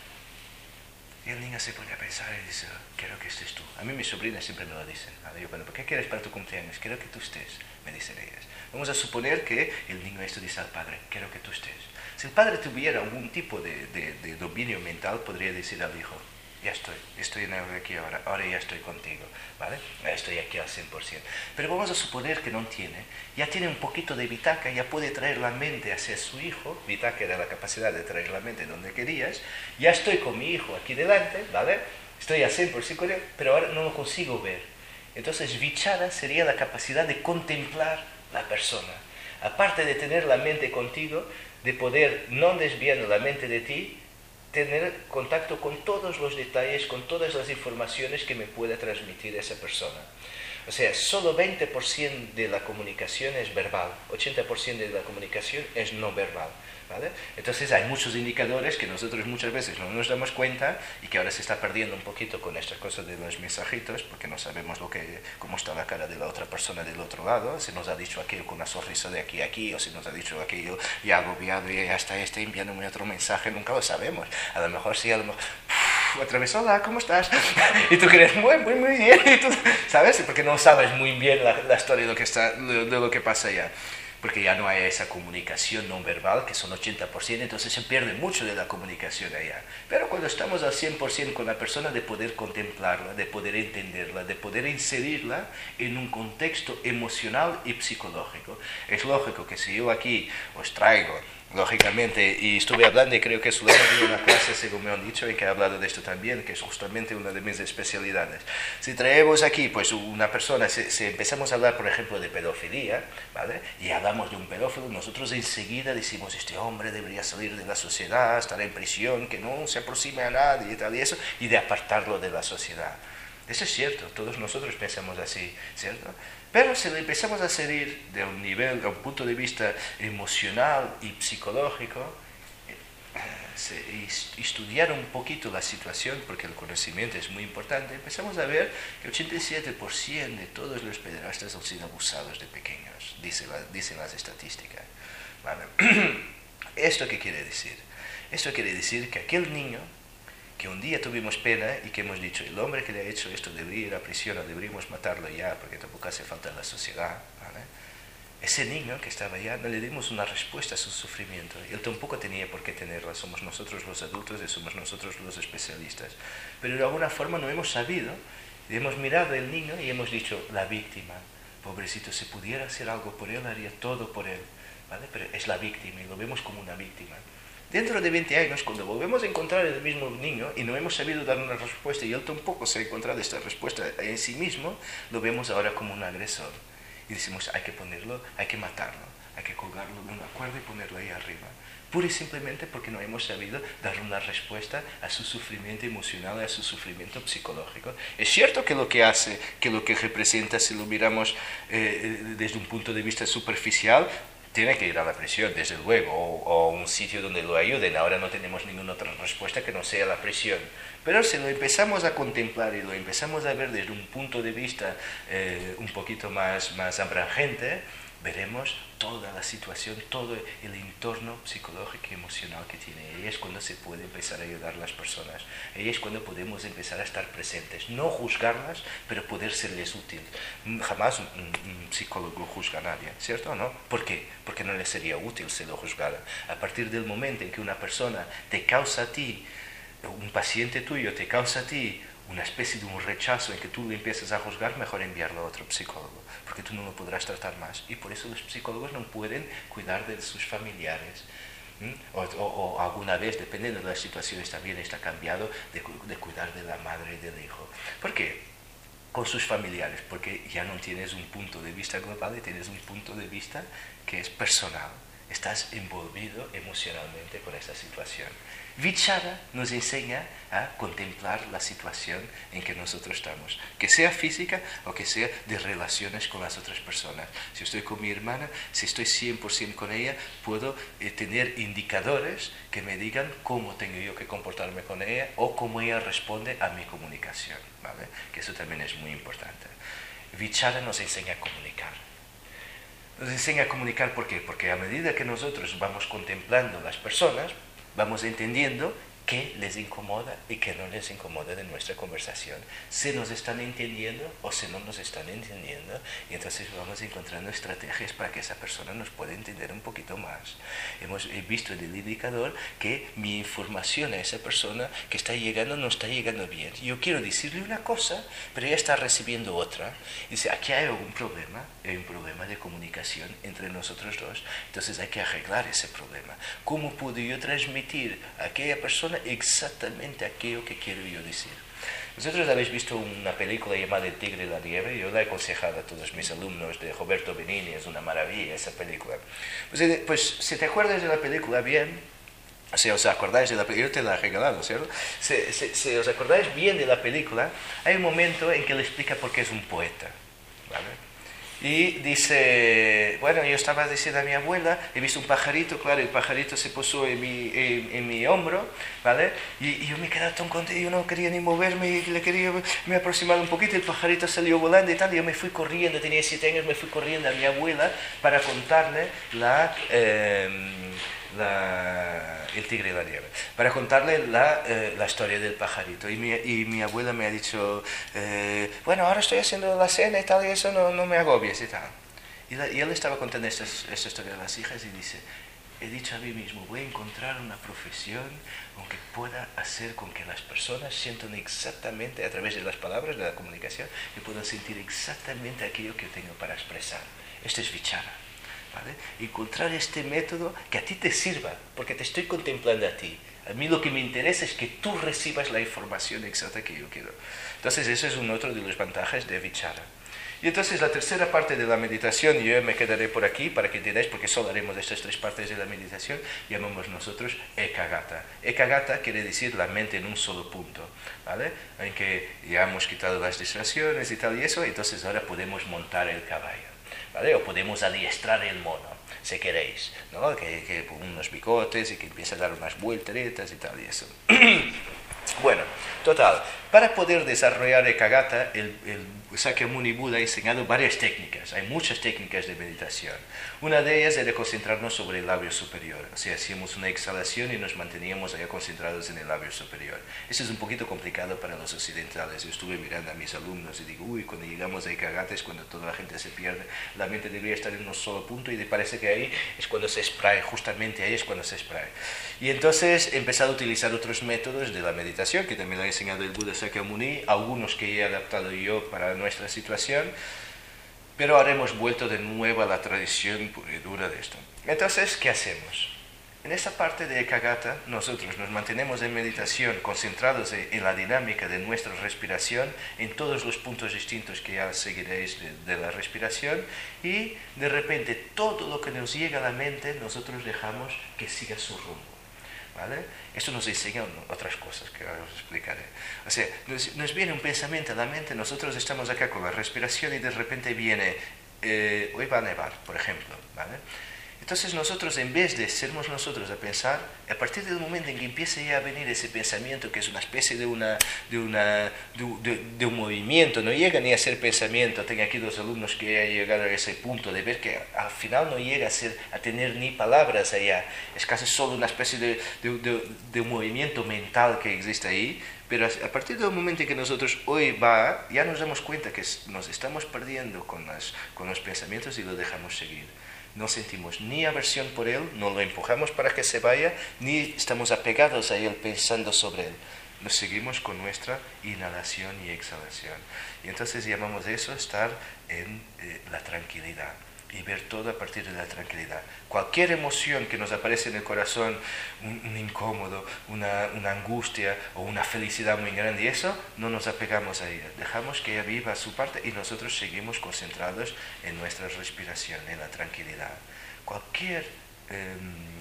Y el niño se pone a pensar y dice, quiero que estés tú. A mí mis sobrinas siempre me lo dicen. ¿Vale? Yo, bueno, ¿por qué quieres para tu cumpleaños? Quiero que tú estés, me dicen ellas. Vamos a suponer que el niño esto dice al padre, quiero que tú estés. Si el padre tuviera algún tipo de, de, de dominio mental, podría decir al hijo, ya estoy, estoy en el aquí ahora, ahora ya estoy contigo, ¿vale? Estoy aquí al cien por ciento. Pero vamos a suponer que no tiene, ya tiene un poquito de vitaka, ya puede traer la mente hacia su hijo, vitaka era la capacidad de traer la mente donde querías, ya estoy con mi hijo aquí delante, ¿vale? Estoy al cien por ciento con él, pero ahora no lo consigo ver. Entonces vichara sería la capacidad de contemplar la persona. Aparte de tener la mente contigo, de poder, no desviando la mente de ti, tener contacto con todos los detalles, con todas las informaciones que me pueda transmitir esa persona. O sea, solo veinte por ciento de la comunicación es verbal, ochenta por ciento de la comunicación es no verbal, ¿vale? Entonces hay muchos indicadores que nosotros muchas veces no nos damos cuenta y que ahora se está perdiendo un poquito con estas cosas de los mensajitos, porque no sabemos lo que, cómo está la cara de la otra persona del otro lado, si nos ha dicho aquello con una sonrisa de aquí a aquí, o si nos ha dicho aquello ya agobiado y hasta este enviándome otro mensaje, nunca lo sabemos. A lo mejor sí, a lo mejor... otra vez, hola, ¿cómo estás? Y tú crees, muy, muy, muy bien, y tú, ¿sabes? Porque no sabes muy bien la, la historia de lo, que está, de, de lo que pasa allá. Porque ya no hay esa comunicación no verbal, que son ochenta por ciento, entonces se pierde mucho de la comunicación allá. Pero cuando estamos al cien por ciento con la persona, de poder contemplarla, de poder entenderla, de poder inserirla en un contexto emocional y psicológico. Es lógico que si yo aquí os traigo, lógicamente, y estuve hablando y creo que es una clase, según me han dicho, y que he hablado de esto también, que es justamente una de mis especialidades. Si traemos aquí pues una persona, si, si empezamos a hablar, por ejemplo, de pedofilia, ¿vale? Y hablamos de un pedófilo, nosotros enseguida decimos, este hombre debería salir de la sociedad, estar en prisión, que no se aproxime a nadie y tal y eso, y de apartarlo de la sociedad. Eso es cierto, todos nosotros pensamos así, ¿cierto? Pero si lo empezamos a seguir de un nivel, de un punto de vista emocional y psicológico, eh, y estudiar un poquito la situación, porque el conocimiento es muy importante, empezamos a ver que ochenta y siete por ciento de todos los pederastas han sido abusados de pequeños, dicen, la, dicen las estadísticas. ¿Vale? ¿Esto qué quiere decir? Esto quiere decir que aquel niño que un día tuvimos pena y que hemos dicho, el hombre que le ha hecho esto debería ir a prisión o deberíamos matarlo ya, porque tampoco hace falta en la sociedad, ¿vale? Ese niño que estaba allá, no le dimos una respuesta a su sufrimiento. Él tampoco tenía por qué tenerla, somos nosotros los adultos y somos nosotros los especialistas. Pero de alguna forma no hemos sabido, y hemos mirado al niño y hemos dicho, la víctima, pobrecito, si pudiera hacer algo por él, haría todo por él, ¿vale? Pero es la víctima y lo vemos como una víctima. Dentro de veinte años, cuando volvemos a encontrar el mismo niño y no hemos sabido dar una respuesta y él tampoco se ha encontrado esta respuesta en sí mismo, lo vemos ahora como un agresor. Y decimos, hay que ponerlo, hay que matarlo, hay que colgarlo de una cuerda y ponerlo ahí arriba. pura y simplemente porque no hemos sabido dar una respuesta a su sufrimiento emocional, a su sufrimiento psicológico. Es cierto que lo que hace, que lo que representa, si lo miramos eh, desde un punto de vista superficial, tiene que ir a la prisión, desde luego, o a un sitio donde lo ayuden. Ahora no tenemos ninguna otra respuesta que no sea la prisión. Pero si lo empezamos a contemplar y lo empezamos a ver desde un punto de vista eh, un poquito más, más abrangente, veremos toda la situación, todo el entorno psicológico y emocional que tiene. Ahí es cuando se puede empezar a ayudar a las personas. Ahí es cuando podemos empezar a estar presentes. No juzgarlas, pero poder serles útil. Jamás un, un psicólogo juzga a nadie, ¿cierto o no? ¿Por qué? Porque no le sería útil si lo juzgara. A partir del momento en que una persona te causa a ti, un paciente tuyo te causa a ti una especie de un rechazo en que tú le empiezas a juzgar, mejor enviarlo a otro psicólogo, porque tú no lo podrás tratar más. Y por eso los psicólogos no pueden cuidar de sus familiares. ¿Mm? O, o, o alguna vez, dependiendo de las situaciones, también está cambiado de, de cuidar de la madre y del hijo. ¿Por qué? Con sus familiares, porque ya no tienes un punto de vista global y tienes un punto de vista que es personal. Estás envolvido emocionalmente con esa situación. Vichara nos enseña a contemplar la situación en que nosotros estamos, que sea física o que sea de relaciones con las otras personas. Si estoy con mi hermana, si estoy cien por ciento con ella, puedo eh, tener indicadores que me digan cómo tengo yo que comportarme con ella o cómo ella responde a mi comunicación, ¿vale? Que eso también es muy importante. Vichara nos enseña a comunicar. Nos enseña a comunicar, ¿por qué? Porque a medida que nosotros vamos contemplando las personas, vamos entendiendo qué les incomoda y qué no les incomoda de nuestra conversación. Si nos están entendiendo o si no nos están entendiendo. Y entonces vamos encontrando estrategias para que esa persona nos pueda entender un poquito más. Hemos visto en el indicador que mi información a esa persona que está llegando no está llegando bien. Yo quiero decirle una cosa, pero ella está recibiendo otra. Y dice, aquí hay algún problema, hay un problema de comunicación entre nosotros dos. Entonces hay que arreglar ese problema. ¿Cómo puedo yo transmitir a aquella persona exactamente aquello que quiero yo decir? Vosotros habéis visto una película llamada El tigre y la liebre. Yo la he aconsejado a todos mis alumnos, de Roberto Benigni. Es una maravilla esa película. Pues, pues si te acuerdas de la película bien, si os acordáis de la película, yo te la he regalado, ¿cierto? Si, si, si os acordáis bien de la película, hay un momento en que le explica por qué es un poeta, ¿vale? Y dice, bueno, yo estaba diciendo a mi abuela, he visto un pajarito, claro, el pajarito se posó en mi, en, en mi hombro, ¿vale? Y, y yo me quedaba tan contento, yo no quería ni moverme, y le quería, me he aproximado un poquito, el pajarito salió volando y tal, y yo me fui corriendo, tenía siete años, me fui corriendo a mi abuela para contarle la... Eh, La, el tigre y la liebre, para contarle la, eh, la historia del pajarito. Y mi, y mi abuela me ha dicho, eh, bueno, ahora estoy haciendo la cena y tal, y eso no, no me agobies y tal. Y, la, y él estaba contando esta, esta historia de las hijas y dice, he dicho a mí mismo, voy a encontrar una profesión aunque pueda hacer con que las personas sientan exactamente, a través de las palabras, de la comunicación, que puedan sentir exactamente aquello que tengo para expresar. Esto es vichara. ¿Vale? Encontrar este método que a ti te sirva, porque te estoy contemplando a ti. A mí lo que me interesa es que tú recibas la información exacta que yo quiero. Entonces, eso es un otro de los ventajas de vichara. Y entonces, la tercera parte de la meditación, yo me quedaré por aquí para que entendáis, porque solo haremos estas tres partes de la meditación, llamamos nosotros ekagata. Ekagata quiere decir la mente en un solo punto, ¿vale? En que ya hemos quitado las distracciones y tal y eso, entonces ahora podemos montar el caballo. ¿Vale? O podemos adiestrar el mono, si queréis, ¿no? Que, que con unos bigotes y que empiece a dar unas vuelteretas y tal y eso. Bueno, total, para poder desarrollar ekagata, el, el Sakyamuni Buda ha enseñado varias técnicas. Hay muchas técnicas de meditación. Una de ellas era concentrarnos sobre el labio superior. O sea, hacíamos una exhalación y nos manteníamos allá concentrados en el labio superior. Eso es un poquito complicado para los occidentales. Yo estuve mirando a mis alumnos y digo, uy, cuando llegamos a ekagata es cuando toda la gente se pierde. La mente debería estar en un solo punto y parece que ahí es cuando se extrae, justamente ahí es cuando se extrae. Y entonces he empezado a utilizar otros métodos de la meditación, que también lo ha enseñado el Buda Sakyamuni, algunos que he adaptado yo para nuestra situación, pero ahora hemos vuelto de nuevo a la tradición pura y dura de esto. Entonces, ¿qué hacemos? En esta parte de Ekagata, nosotros nos mantenemos en meditación, concentrados en la dinámica de nuestra respiración, en todos los puntos distintos que ya seguiréis de, de la respiración, y de repente todo lo que nos llega a la mente, nosotros dejamos que siga su rumbo. ¿Vale? Esto nos enseña otras cosas que ahora os explicaré. O sea, nos, nos viene un pensamiento a la mente, nosotros estamos acá con la respiración y de repente viene, eh, hoy va a nevar, por ejemplo, ¿vale? Entonces nosotros, en vez de sermos nosotros a pensar, a partir del momento en que empiece ya a venir ese pensamiento, que es una especie de, una, de, una, de, de, de un movimiento, no llega ni a ser pensamiento. Tengo aquí dos alumnos que ya llegaron a ese punto de ver que al final no llega a, ser, a tener ni palabras allá, es casi solo una especie de, de, de, de un movimiento mental que existe ahí. Pero a partir del momento en que nosotros hoy va, ya nos damos cuenta que nos estamos perdiendo con, las, con los pensamientos y lo dejamos seguir. No sentimos ni aversión por él, no lo empujamos para que se vaya, ni estamos apegados a él pensando sobre él. Nos seguimos con nuestra inhalación y exhalación. Y entonces llamamos eso estar en eh, la tranquilidad y ver todo a partir de la tranquilidad. Cualquier emoción que nos aparece en el corazón, un, un incómodo, una, una angustia o una felicidad muy grande, y eso no nos apegamos a ella, dejamos que ella viva su parte y nosotros seguimos concentrados en nuestra respiración, en la tranquilidad. Cualquier eh,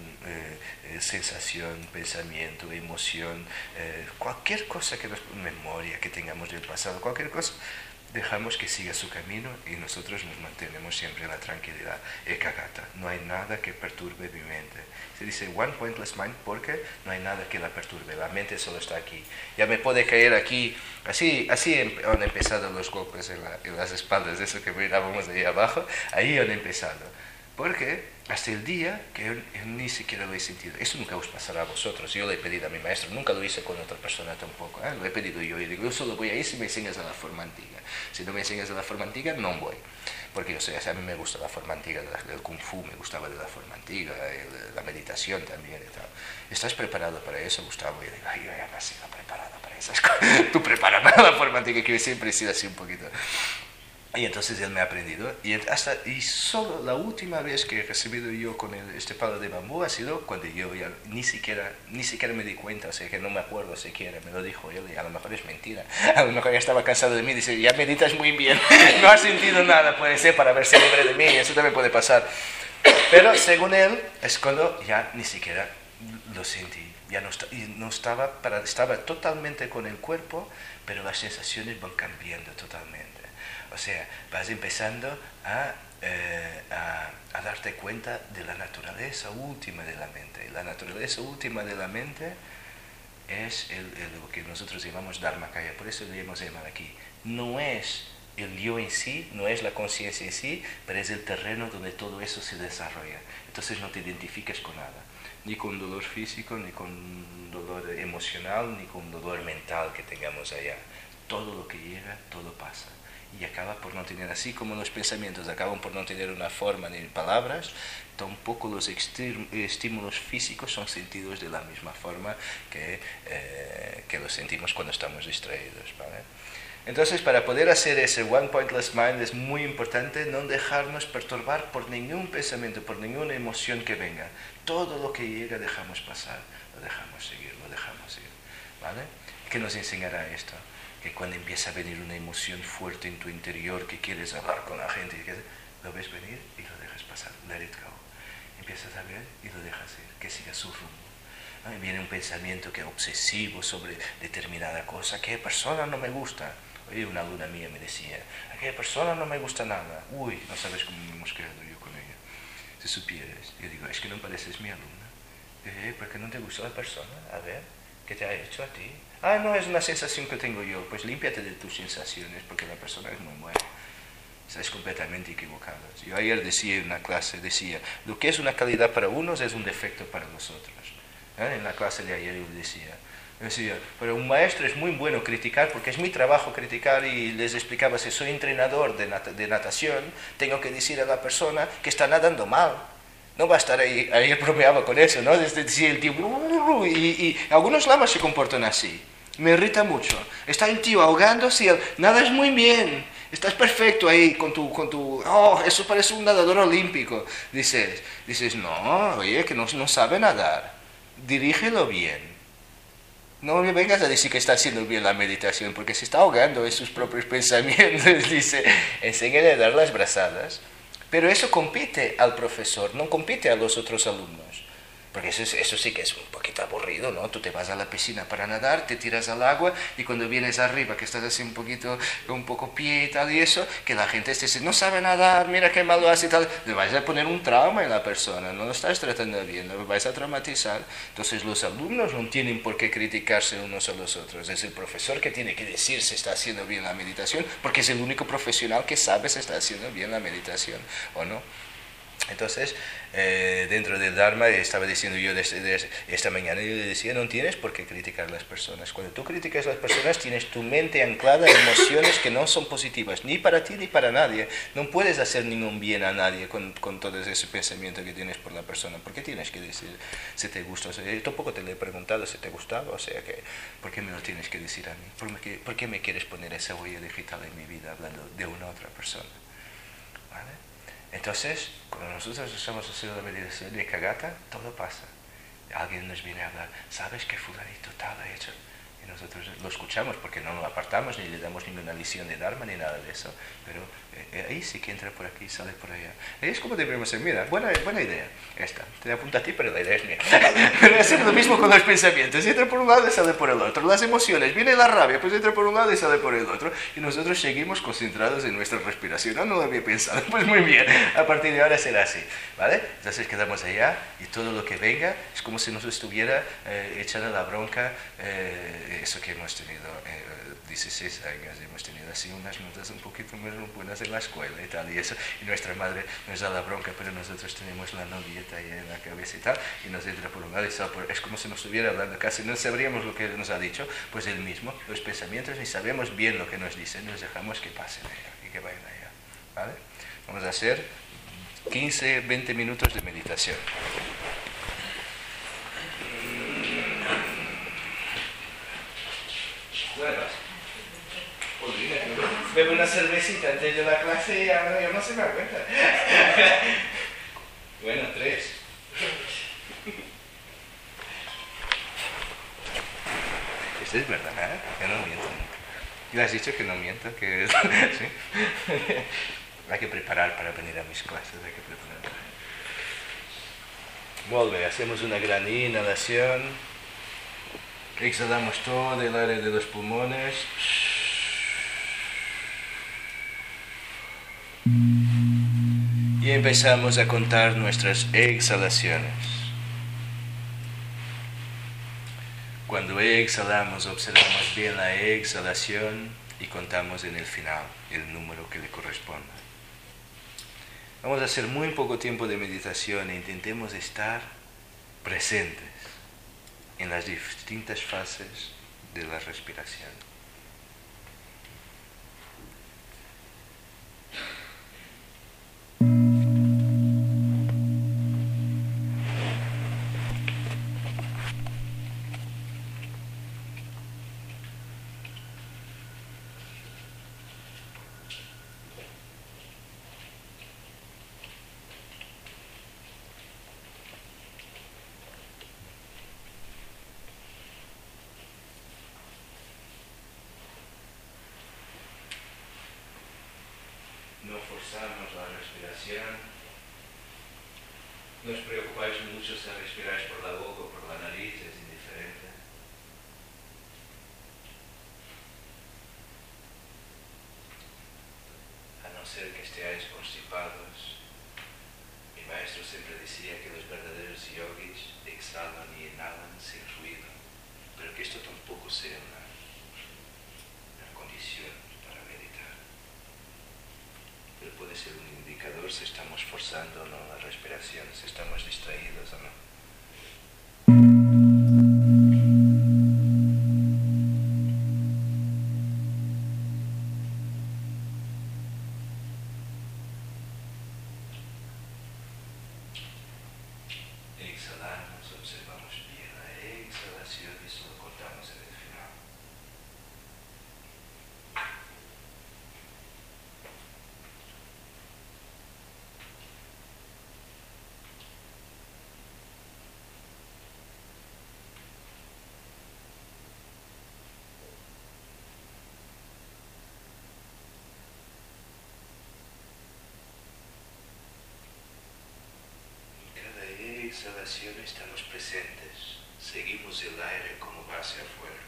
eh, sensación, pensamiento, emoción, eh, cualquier cosa que nos, memoria que tengamos del pasado, cualquier cosa, dejamos que siga su camino y nosotros nos mantenemos siempre en la tranquilidad. Ekagata, no hay nada que perturbe mi mente. Se dice one pointless mind porque no hay nada que la perturbe, la mente solo está aquí. Ya me puede caer aquí, así, así han empezado los golpes en, la, en las espaldas, eso que mirábamos ahí abajo, ahí han empezado. Porque hasta el día que yo, yo ni siquiera lo he sentido. Eso nunca os pasará a vosotros. Yo le he pedido a mi maestro, nunca lo hice con otra persona tampoco. ¿eh? Lo he pedido yo y digo, yo solo voy a ir si me enseñas a la forma antigua. Si no me enseñas a la forma antigua, no voy. Porque yo sé, o sea, a mí me gusta la forma antigua del Kung Fu, me gustaba de la forma antigua, el, la meditación también y tal. ¿Estás preparado para eso, Gustavo? Y yo digo, ay, yo ya no he sido preparado para esas cosas. Tú prepárame a la forma antigua, que yo siempre he sido así un poquito. Y entonces él me ha aprendido, y, hasta, y solo la última vez que he recibido yo con el, este palo de bambú ha sido cuando yo ya ni siquiera, ni siquiera me di cuenta, o sea que no me acuerdo siquiera, me lo dijo él y a lo mejor es mentira, a lo mejor ya estaba cansado de mí, dice, ya meditas muy bien, no has sentido nada, puede ser para verse libre de mí, eso también puede pasar. Pero según él, es cuando ya ni siquiera lo sentí, ya no, y no estaba, para, estaba totalmente con el cuerpo, pero las sensaciones van cambiando totalmente. O sea, vas empezando a, eh, a, a darte cuenta de la naturaleza última de la mente. Y la naturaleza última de la mente es el, el, lo que nosotros llamamos Dharmakaya, por eso lo hemos llamado aquí. No es el yo en sí, no es la conciencia en sí, pero es el terreno donde todo eso se desarrolla. Entonces no te identifiques con nada, ni con dolor físico, ni con dolor emocional, ni con dolor mental que tengamos allá. Todo lo que llega, todo pasa. Y acaba por no tener, así como los pensamientos acaban por no tener una forma ni palabras, tampoco los estímulos físicos son sentidos de la misma forma que, eh, que los sentimos cuando estamos distraídos, ¿vale? Entonces, para poder hacer ese One Pointless Mind es muy importante no dejarnos perturbar por ningún pensamiento, por ninguna emoción que venga. Todo lo que llega dejamos pasar, lo dejamos seguir, lo dejamos ir, ¿vale? ¿Qué nos enseñará esto? Que cuando empieza a venir una emoción fuerte en tu interior, que quieres hablar con la gente, que lo ves venir y lo dejas pasar, let it go. Empiezas a ver y lo dejas ir, que siga su rumbo. ¿No? Y viene un pensamiento que es obsesivo sobre determinada cosa, aquella persona no me gusta. Oye, una alumna mía me decía, aquella persona no me gusta nada. Uy, no sabes cómo me hemos quedado yo con ella. Si supieras, yo digo, es que no pareces mi alumna. Eh, ¿por qué no te gusta la persona? A ver, ¿qué te ha hecho a ti? Ah, no, es una sensación que tengo yo. Pues límpiate de tus sensaciones, porque la persona es muy buena. Estás completamente equivocado. Yo ayer decía en una clase, decía, lo que es una calidad para unos es un defecto para los otros. ¿Eh? En la clase de ayer yo decía, decía, pero un maestro es muy bueno criticar, porque es mi trabajo criticar, y les explicaba, si soy entrenador de, nat de natación, tengo que decir a la persona que está nadando mal. No va a estar ahí, ayer bromeaba con eso, ¿no? Desde decir el tío, y, y algunos lamas se comportan así, me irrita mucho. Está el tío ahogándose, él, nada es muy bien, Estás perfecto ahí con tu, con tu, oh, eso parece un nadador olímpico. Dices, dices, no, oye, que no, no sabe nadar. Dirígelo bien. No me vengas a decir que está haciendo bien la meditación, porque se está ahogando en sus propios pensamientos. Dice, enséñale a dar las brazadas. Pero eso compite al profesor, no compite a los otros alumnos. Porque eso, eso sí que es un poquito aburrido, ¿no? Tú te vas a la piscina para nadar, te tiras al agua y cuando vienes arriba, que estás así un poquito, un poco pie y tal y eso, que la gente te dice, no sabe nadar, mira qué mal lo hace y tal, le vais a poner un trauma en la persona, no lo estás tratando bien, lo vais a traumatizar. Entonces los alumnos no tienen por qué criticarse unos a los otros, es el profesor que tiene que decir si está haciendo bien la meditación, porque es el único profesional que sabe si está haciendo bien la meditación o no. Entonces, eh, dentro del Dharma, estaba diciendo yo desde, desde esta mañana, yo le decía, no tienes por qué criticar a las personas. Cuando tú criticas a las personas, tienes tu mente anclada en emociones que no son positivas, ni para ti ni para nadie. No puedes hacer ningún bien a nadie con, con todo ese pensamiento que tienes por la persona. ¿Por qué tienes que decir si te gusta? O sea, yo tampoco te le he preguntado si te gustaba, o sea, que, ¿por qué me lo tienes que decir a mí? ¿Por qué, por qué me quieres poner esa huella digital en mi vida hablando de una otra persona? ¿Vale? Entonces, cuando nosotros estamos haciendo la meditación de Kagata, todo pasa. Alguien nos viene a hablar, ¿sabes qué fulanito tal ha hecho? Y nosotros lo escuchamos porque no lo apartamos ni le damos ninguna lección de Dharma ni nada de eso. Pero eh, ahí sí que entra por aquí y sale por allá. Es como deberíamos ser, mira, buena, buena idea esta. Te apunto a ti, pero la idea es mía. Hacemos lo mismo con los pensamientos. Entra por un lado y sale por el otro. Las emociones, viene la rabia, pues entra por un lado y sale por el otro. Y nosotros seguimos concentrados en nuestra respiración. No, no lo había pensado. Pues muy bien. A partir de ahora será así. ¿Vale? Entonces quedamos allá y todo lo que venga es como si nos estuviera eh, echando la bronca. Eh, eso que hemos tenido eh, dieciséis años, hemos tenido así unas notas un poquito más buenas en la escuela y tal, y eso, y nuestra madre nos da la bronca, pero nosotros tenemos la novieta ahí en la cabeza y tal, y nos entra por un lado y sale por, es como si nos estuviera hablando, casi no sabríamos lo que nos ha dicho, pues él mismo, los pensamientos, ni sabemos bien lo que nos dicen, nos dejamos que pasen allá y que vayan allá, ¿vale? Vamos a hacer quince, veinte minutos de meditación. Bebo una cervecita antes de la clase y ahora ya no se me da cuenta. Bueno, tres. Esto es verdad, ¿eh? Yo no miento nunca. ¿Le has dicho que no miento? Que es... ¿Sí? Hay que preparar para venir a mis clases, hay que preparar. Muy bien, hacemos una gran inhalación. Exhalamos todo el aire de los pulmones. Y empezamos a contar nuestras exhalaciones. Cuando exhalamos, observamos bien la exhalación y contamos en el final el número que le corresponda. Vamos a hacer muy poco tiempo de meditación e intentemos estar presentes en las distintas fases de la respiración. No forzamos la respiración, no os preocupáis mucho si respiráis por la boca o por la nariz, es indiferente. A no ser que estéis constipados. Mi maestro siempre decía que los verdaderos yogis exhalan y inhalan sin ruido, pero que esto tampoco sea una, una condición para meditar. Pero puede ser un indicador si estamos forzando o no la respiración, si estamos distraídos o no. Exhalamos, observamos bien la exhalación y solo cortamos en el final. inhalación estamos presentes, seguimos el aire como va hacia afuera.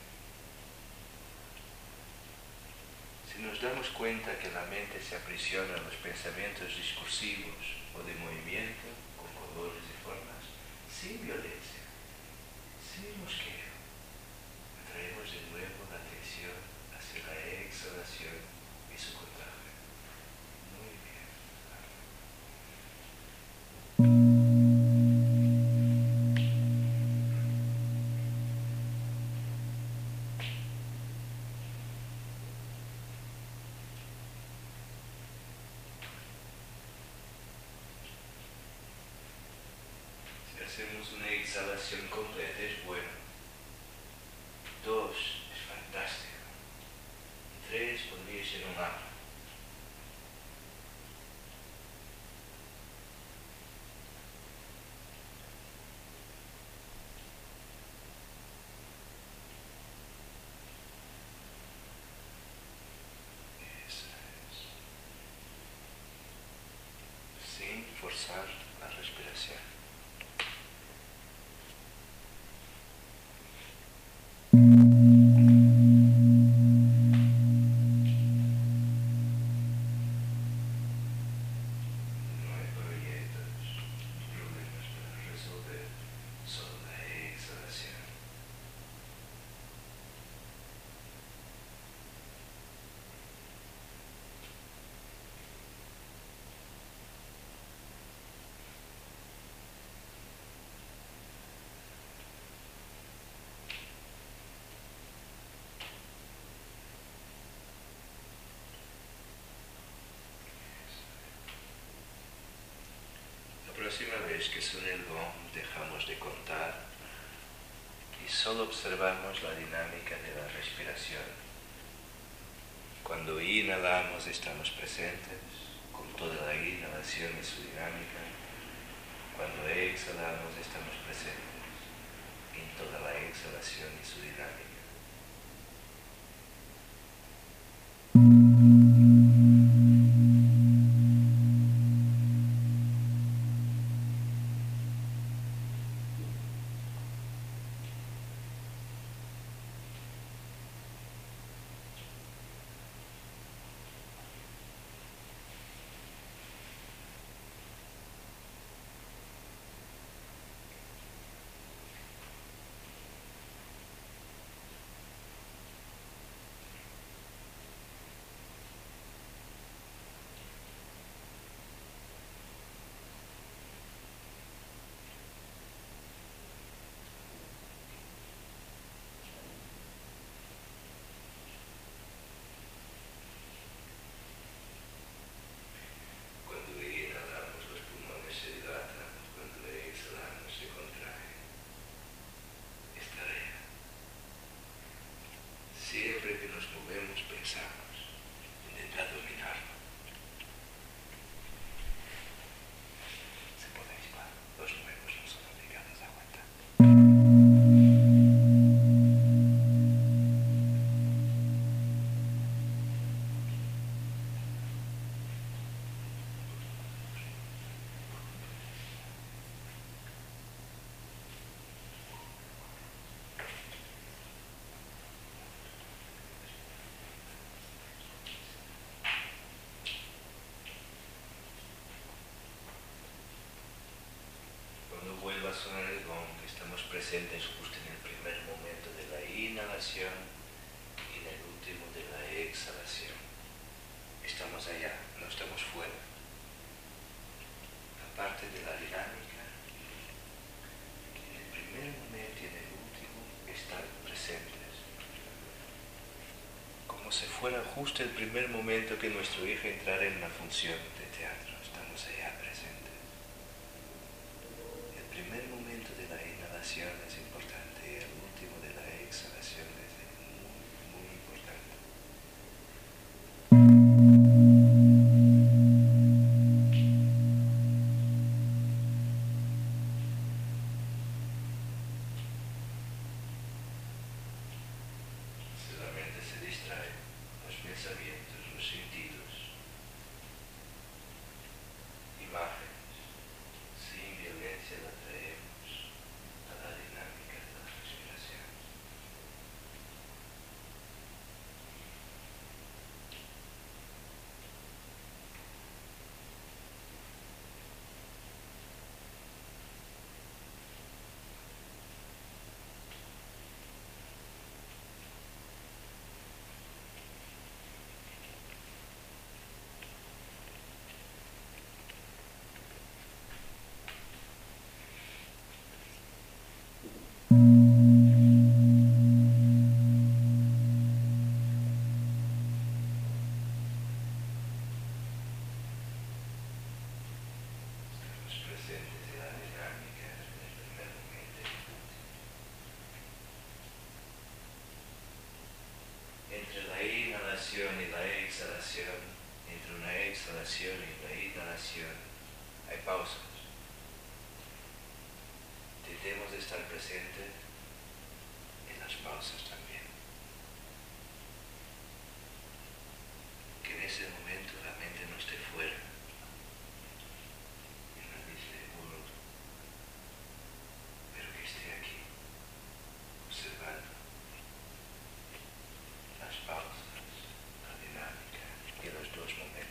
Si nos damos cuenta que la mente se aprisiona en los pensamientos discursivos o de movimiento, con colores y formas, sin violencia, sin mosqueo, traemos de nuevo la atención hacia la exhalación y su contagio. Muy bien. Si hacemos una exhalación completa es bueno. Dos es fantástico. Tres podría ser un amo. Eso es. Sin forzar la respiración. No hay proyectos, problemas para resolver, solo la exhalación. La próxima vez que suene el gong, dejamos de contar y solo observamos la dinámica de la respiración. Cuando inhalamos estamos presentes con toda la inhalación y su dinámica. Cuando exhalamos estamos presentes en toda la exhalación y su dinámica. Cuando inhalamos los pulmones se dilatan, cuando exhalamos se contraen. Es tarea. Siempre que nos movemos pensamos, intentar dominarlo. Si podéis, va, los nuevos no son obligados a aguantar. Cuando vuelva a sonar el gong, estamos presentes justo en el primer momento de la inhalación y en el último de la exhalación. Estamos allá, no estamos fuera. Aparte de la dinámica, en el primer momento y en el último estar presentes. Como si fuera justo el primer momento que nuestro hijo entrara en una función de teatro. Estamos allá presentes. El primer momento de la inhalación es importante y el último de la exhalación es muy, muy importante. Si la mente se distrae, los pensamientos, los sentidos, imágenes, sin violencia la traemos. inhalación y la exhalación, entre una exhalación y la inhalación, hay pausas. Tratemos de estar presentes en las pausas también. Que en ese momento la mente no esté fuera, en la Disney World, pero que esté aquí, observando las pausas, la dinámica y los dos momentos.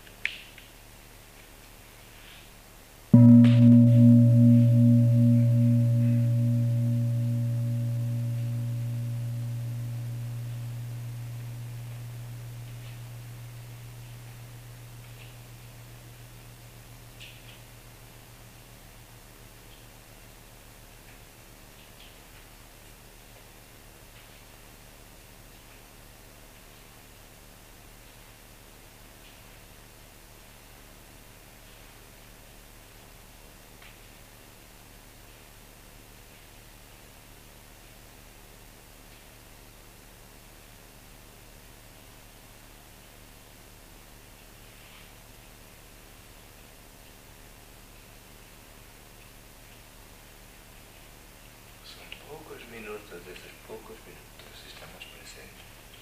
Pocos minutos, desde pocos minutos estamos presentes.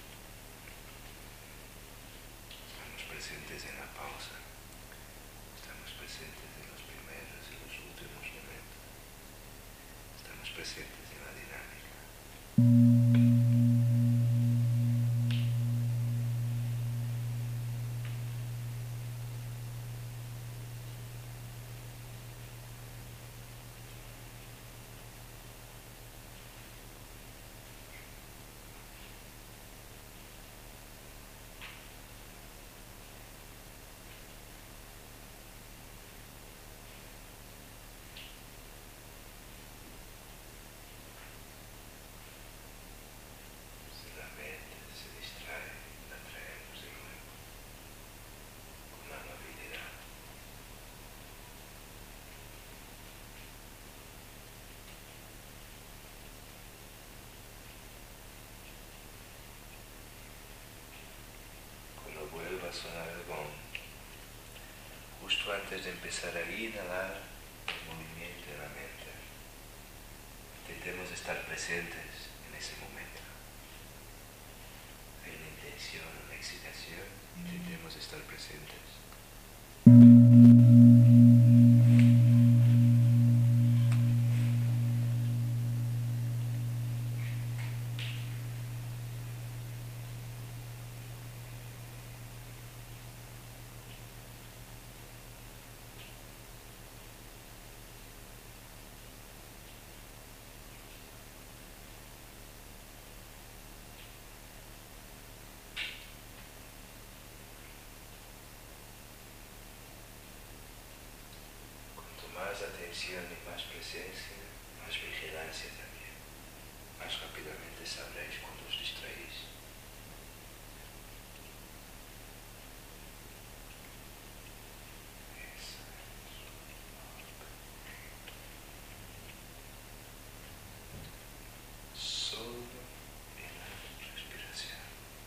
Estamos presentes en la pausa. Estamos presentes en los primeros y los últimos momentos. Estamos presentes en la dinámica. Va a sonar el gong. Justo antes de empezar a inhalar el movimiento de la mente, intentemos estar presentes en ese momento. Hay una intención, una excitación, intentemos estar presentes. Más atención y más presencia, más vigilancia también. Más rápidamente sabréis cuando os distraéis. Solo en la respiración.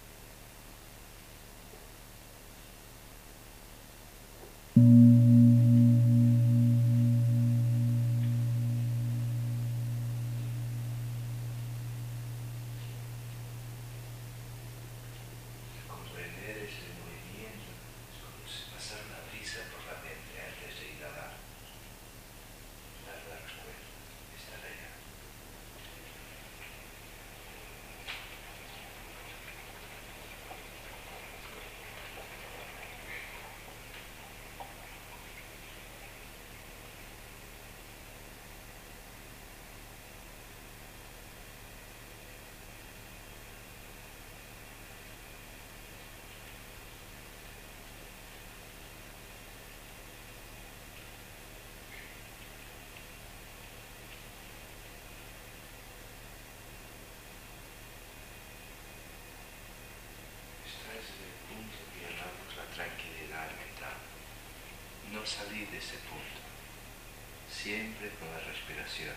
No salir de ese punto, siempre con la respiración.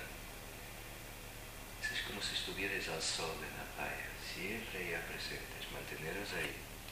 Es como si estuvierais al sol en la playa, siempre ya presentes, manteneros ahí.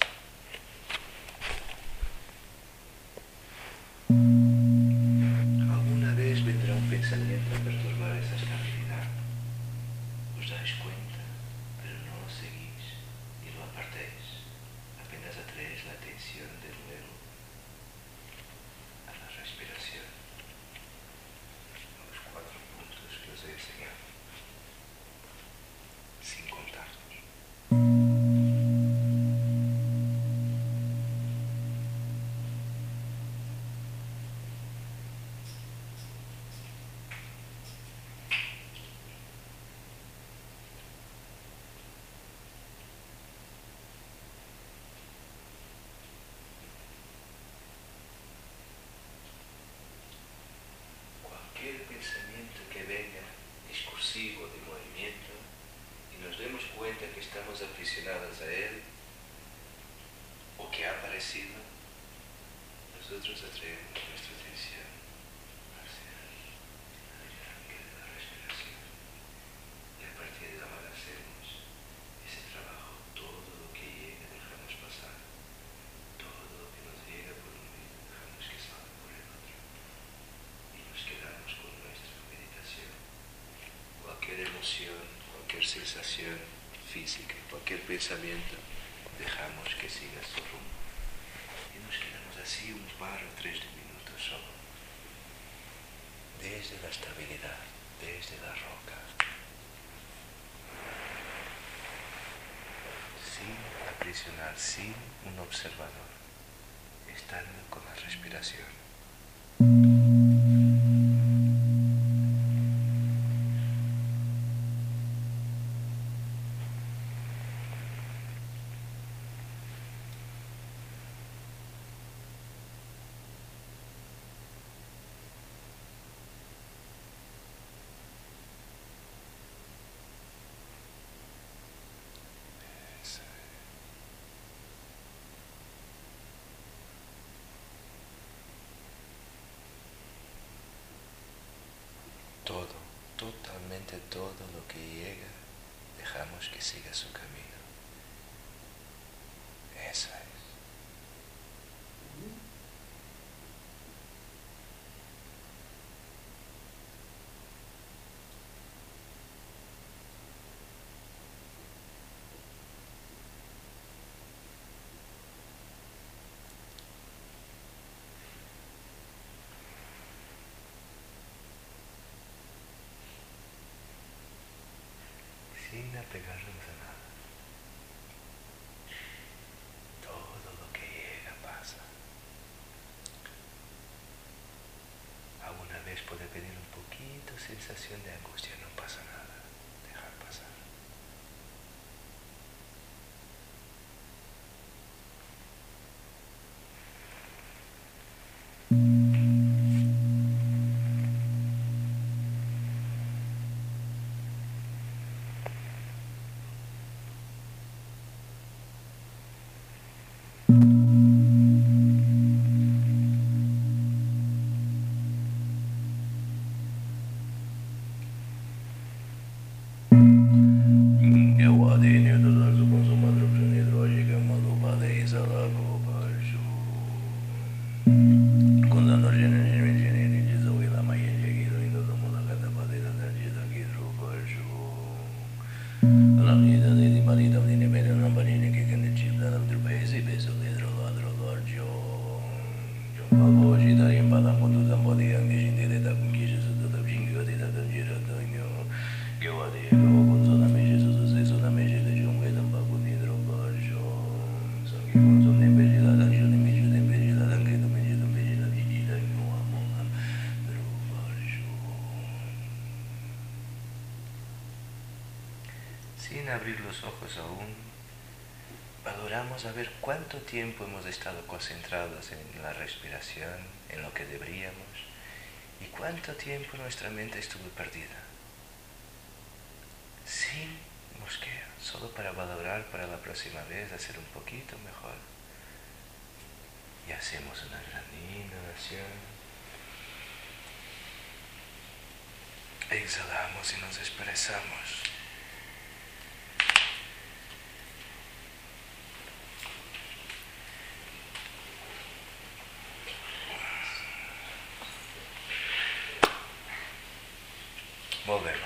nosotros atraemos nuestra atención hacia el arranque de la respiración. Y a partir de ahora hacemos ese trabajo. Todo lo que llega dejamos pasar. Todo lo que nos llega por un oído dejamos que salga por el otro. Y nos quedamos con nuestra meditación. Cualquier emoción, cualquier sensación física, cualquier pensamiento, dejamos que siga su rumbo. Y nos quedamos así un par o tres de minutos solo. Desde la estabilidad, desde la roca. Sin aprisionar, sin un observador. Estando con la respiración. Todo, totalmente todo lo que llega, dejamos que siga su camino. Eso es. Sin apegarnos a nada. Todo lo que llega pasa. Alguna vez puede venir un poquito sensación de angustia, no pasa nada. Dejar pasar. Sin abrir los ojos aún, valoramos a ver cuánto tiempo hemos estado concentrados en la respiración, en lo que deberíamos, y cuánto tiempo nuestra mente estuvo perdida. Sin mosqueo, solo para valorar para la próxima vez, hacer un poquito mejor. Y hacemos una gran inhalación. Exhalamos y nos expresamos. Volvemos.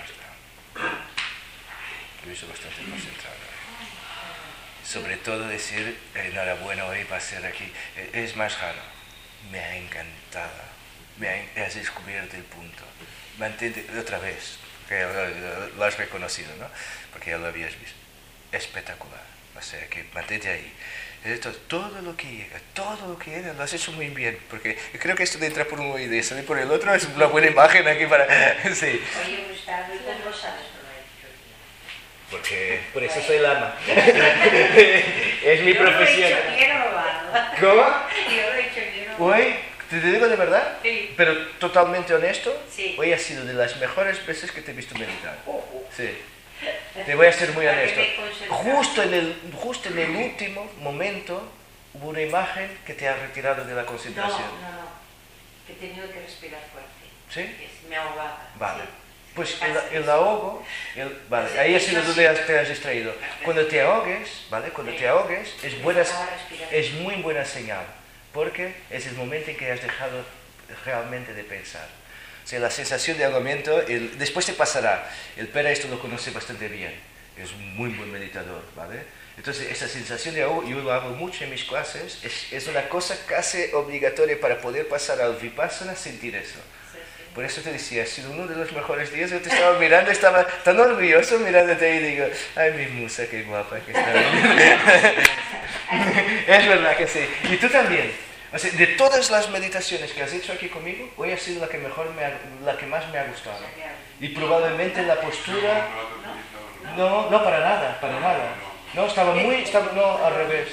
Yo estoy bastante concentrado. Sobre todo decir enhorabuena hoy va a ser aquí. Es más raro. Me ha encantado. Me ha, has descubierto el punto. Mantente otra vez. Que lo, lo has reconocido, ¿no? Porque ya lo habías visto. Espectacular. O sea que mantente ahí. Esto, todo lo que llega, todo lo que llega, lo has hecho muy bien, porque creo que esto de entrar por un oído y salir por el otro es una buena imagen aquí para... Sí. Oye, Gustavo, ¿y cómo sabes por ahí? Porque por eso soy lama. Es mi Yo profesión. Lo he hecho bien robado. ¿Cómo? Yo lo he hecho bien robado. Hoy, te digo de verdad, Sí. pero totalmente honesto, Sí. hoy ha sido de las mejores veces que te he visto meditar. Sí. Te voy a ser muy honesto. Justo en el, justo en el último momento hubo una imagen que te ha retirado de la No, concentración. no, no. Que he tenido que respirar fuerte. ¿Sí? Que me ahogaba. Vale. Sí. Pues el, el ahogo, el- vale, ahí ha sido donde has- te has distraído. Cuando te ahogues, ¿vale? Cuando te ahogues, es, buena, es muy buena señal, porque es el momento en que has dejado realmente de pensar. O sea, la sensación de ahogamiento, el- después te pasará. El Pera esto lo conoce bastante bien, es un muy buen meditador, ¿vale? Entonces, esa sensación de ahogo, yo lo hago mucho en mis clases, es, es una cosa casi obligatoria para poder pasar al Vipassana, sentir eso. Por eso te decía, ha sido uno de los mejores días. Yo te estaba mirando, estaba tan orgulloso mirándote y digo, ay, mi musa, qué guapa que está. Es verdad que sí. Y tú también. O sea, de todas las meditaciones que has hecho aquí conmigo, hoy ha sido la que, mejor me ha- la que más me ha gustado. Y probablemente la postura... No, no, para nada, para nada. No, estaba muy... Estaba, no, al revés.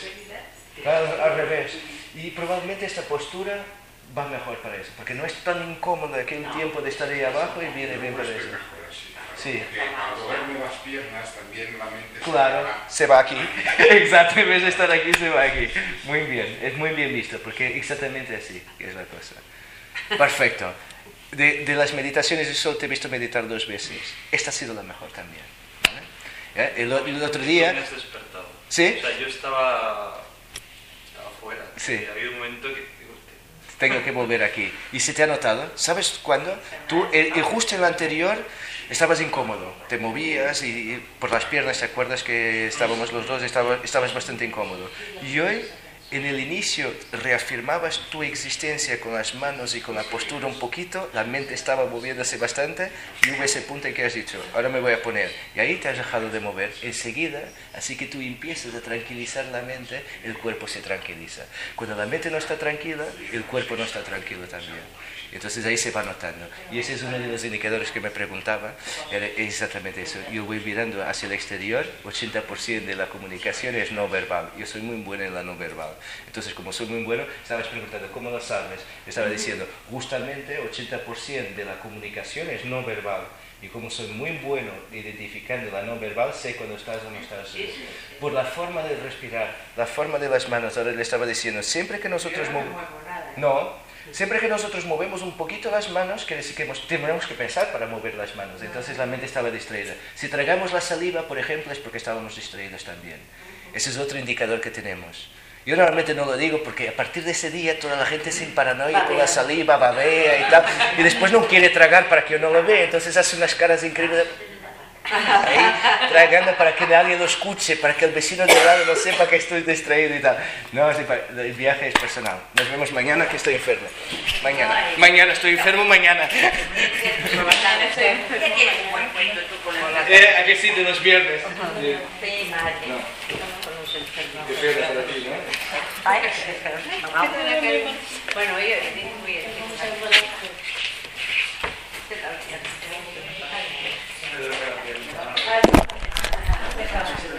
Al, al revés. Y probablemente esta postura va mejor para eso, porque no es tan incómodo aquel tiempo de estar ahí abajo y viene bien para eso. Sí. Porque cuando duerme las piernas también la mente se Claro, va. se va aquí. Exacto, en vez de estar aquí, se va aquí. Muy bien, es muy bien visto, porque exactamente así es la cosa. Perfecto. De, de las meditaciones, yo solo te he visto meditar dos veces. Esta ha sido la mejor también. ¿Vale? ¿Eh? El, el otro día... Me has despertado. ¿Sí? O sea, yo estaba, estaba fuera. Sí. Y ha habido un momento que digo, hostia, Tengo que volver aquí. ¿Y se te ha notado? ¿Sabes cuándo? Tú, el, el justo en el anterior, estabas incómodo. Te movías y, y por las piernas, ¿te acuerdas que estábamos los dos? Estaba, estabas bastante incómodo. Y hoy, en el inicio, reafirmabas tu existencia con las manos y con la postura un poquito. La mente estaba moviéndose bastante y hubo ese punto en que has dicho, ahora me voy a poner. Y ahí te has dejado de mover. Enseguida, así que tú empiezas a tranquilizar la mente, el cuerpo se tranquiliza. Cuando la mente no está tranquila, el cuerpo no está tranquilo también. Entonces ahí se va notando. Y ese es uno de los indicadores que me preguntaba. Era exactamente eso. Yo voy mirando hacia el exterior, ochenta por ciento de la comunicación es no verbal. Yo soy muy bueno en la no verbal. Entonces, como soy muy bueno, estabas preguntando, ¿cómo lo sabes? Estaba diciendo, justamente ochenta por ciento de la comunicación es no verbal. Y como soy muy bueno identificando la no verbal, sé cuando estás o no estás. Por la forma de respirar, la forma de las manos. Ahora le estaba diciendo, siempre que nosotros movemos... No. Siempre que nosotros movemos un poquito las manos, quiere decir que hemos- tenemos que pensar para mover las manos. Entonces la mente estaba distraída. Si tragamos la saliva, por ejemplo, es porque estábamos distraídos también. Ese es otro indicador que tenemos. Yo normalmente no lo digo porque a partir de ese día toda la gente se paranoia con la saliva, babea y tal. Y después no quiere tragar para que yo no lo vea. Entonces hace unas caras increíbles. Ahí, tragando para que nadie lo escuche, para que el vecino de al lado no sepa que estoy distraído y tal. No, sí, pa- el viaje es personal. Nos vemos mañana, que estoy enfermo. Mañana. Mañana, estoy enfermo mañana. Ya tienes un buen cuento tú con la Eh, ¿A qué sí de los viernes? Sí, madre. Con los enfermos. Qué feo para ti, ¿no? Ay, qué feo. Bueno, oye, es muy bien. Pero, pero, pero, Ay,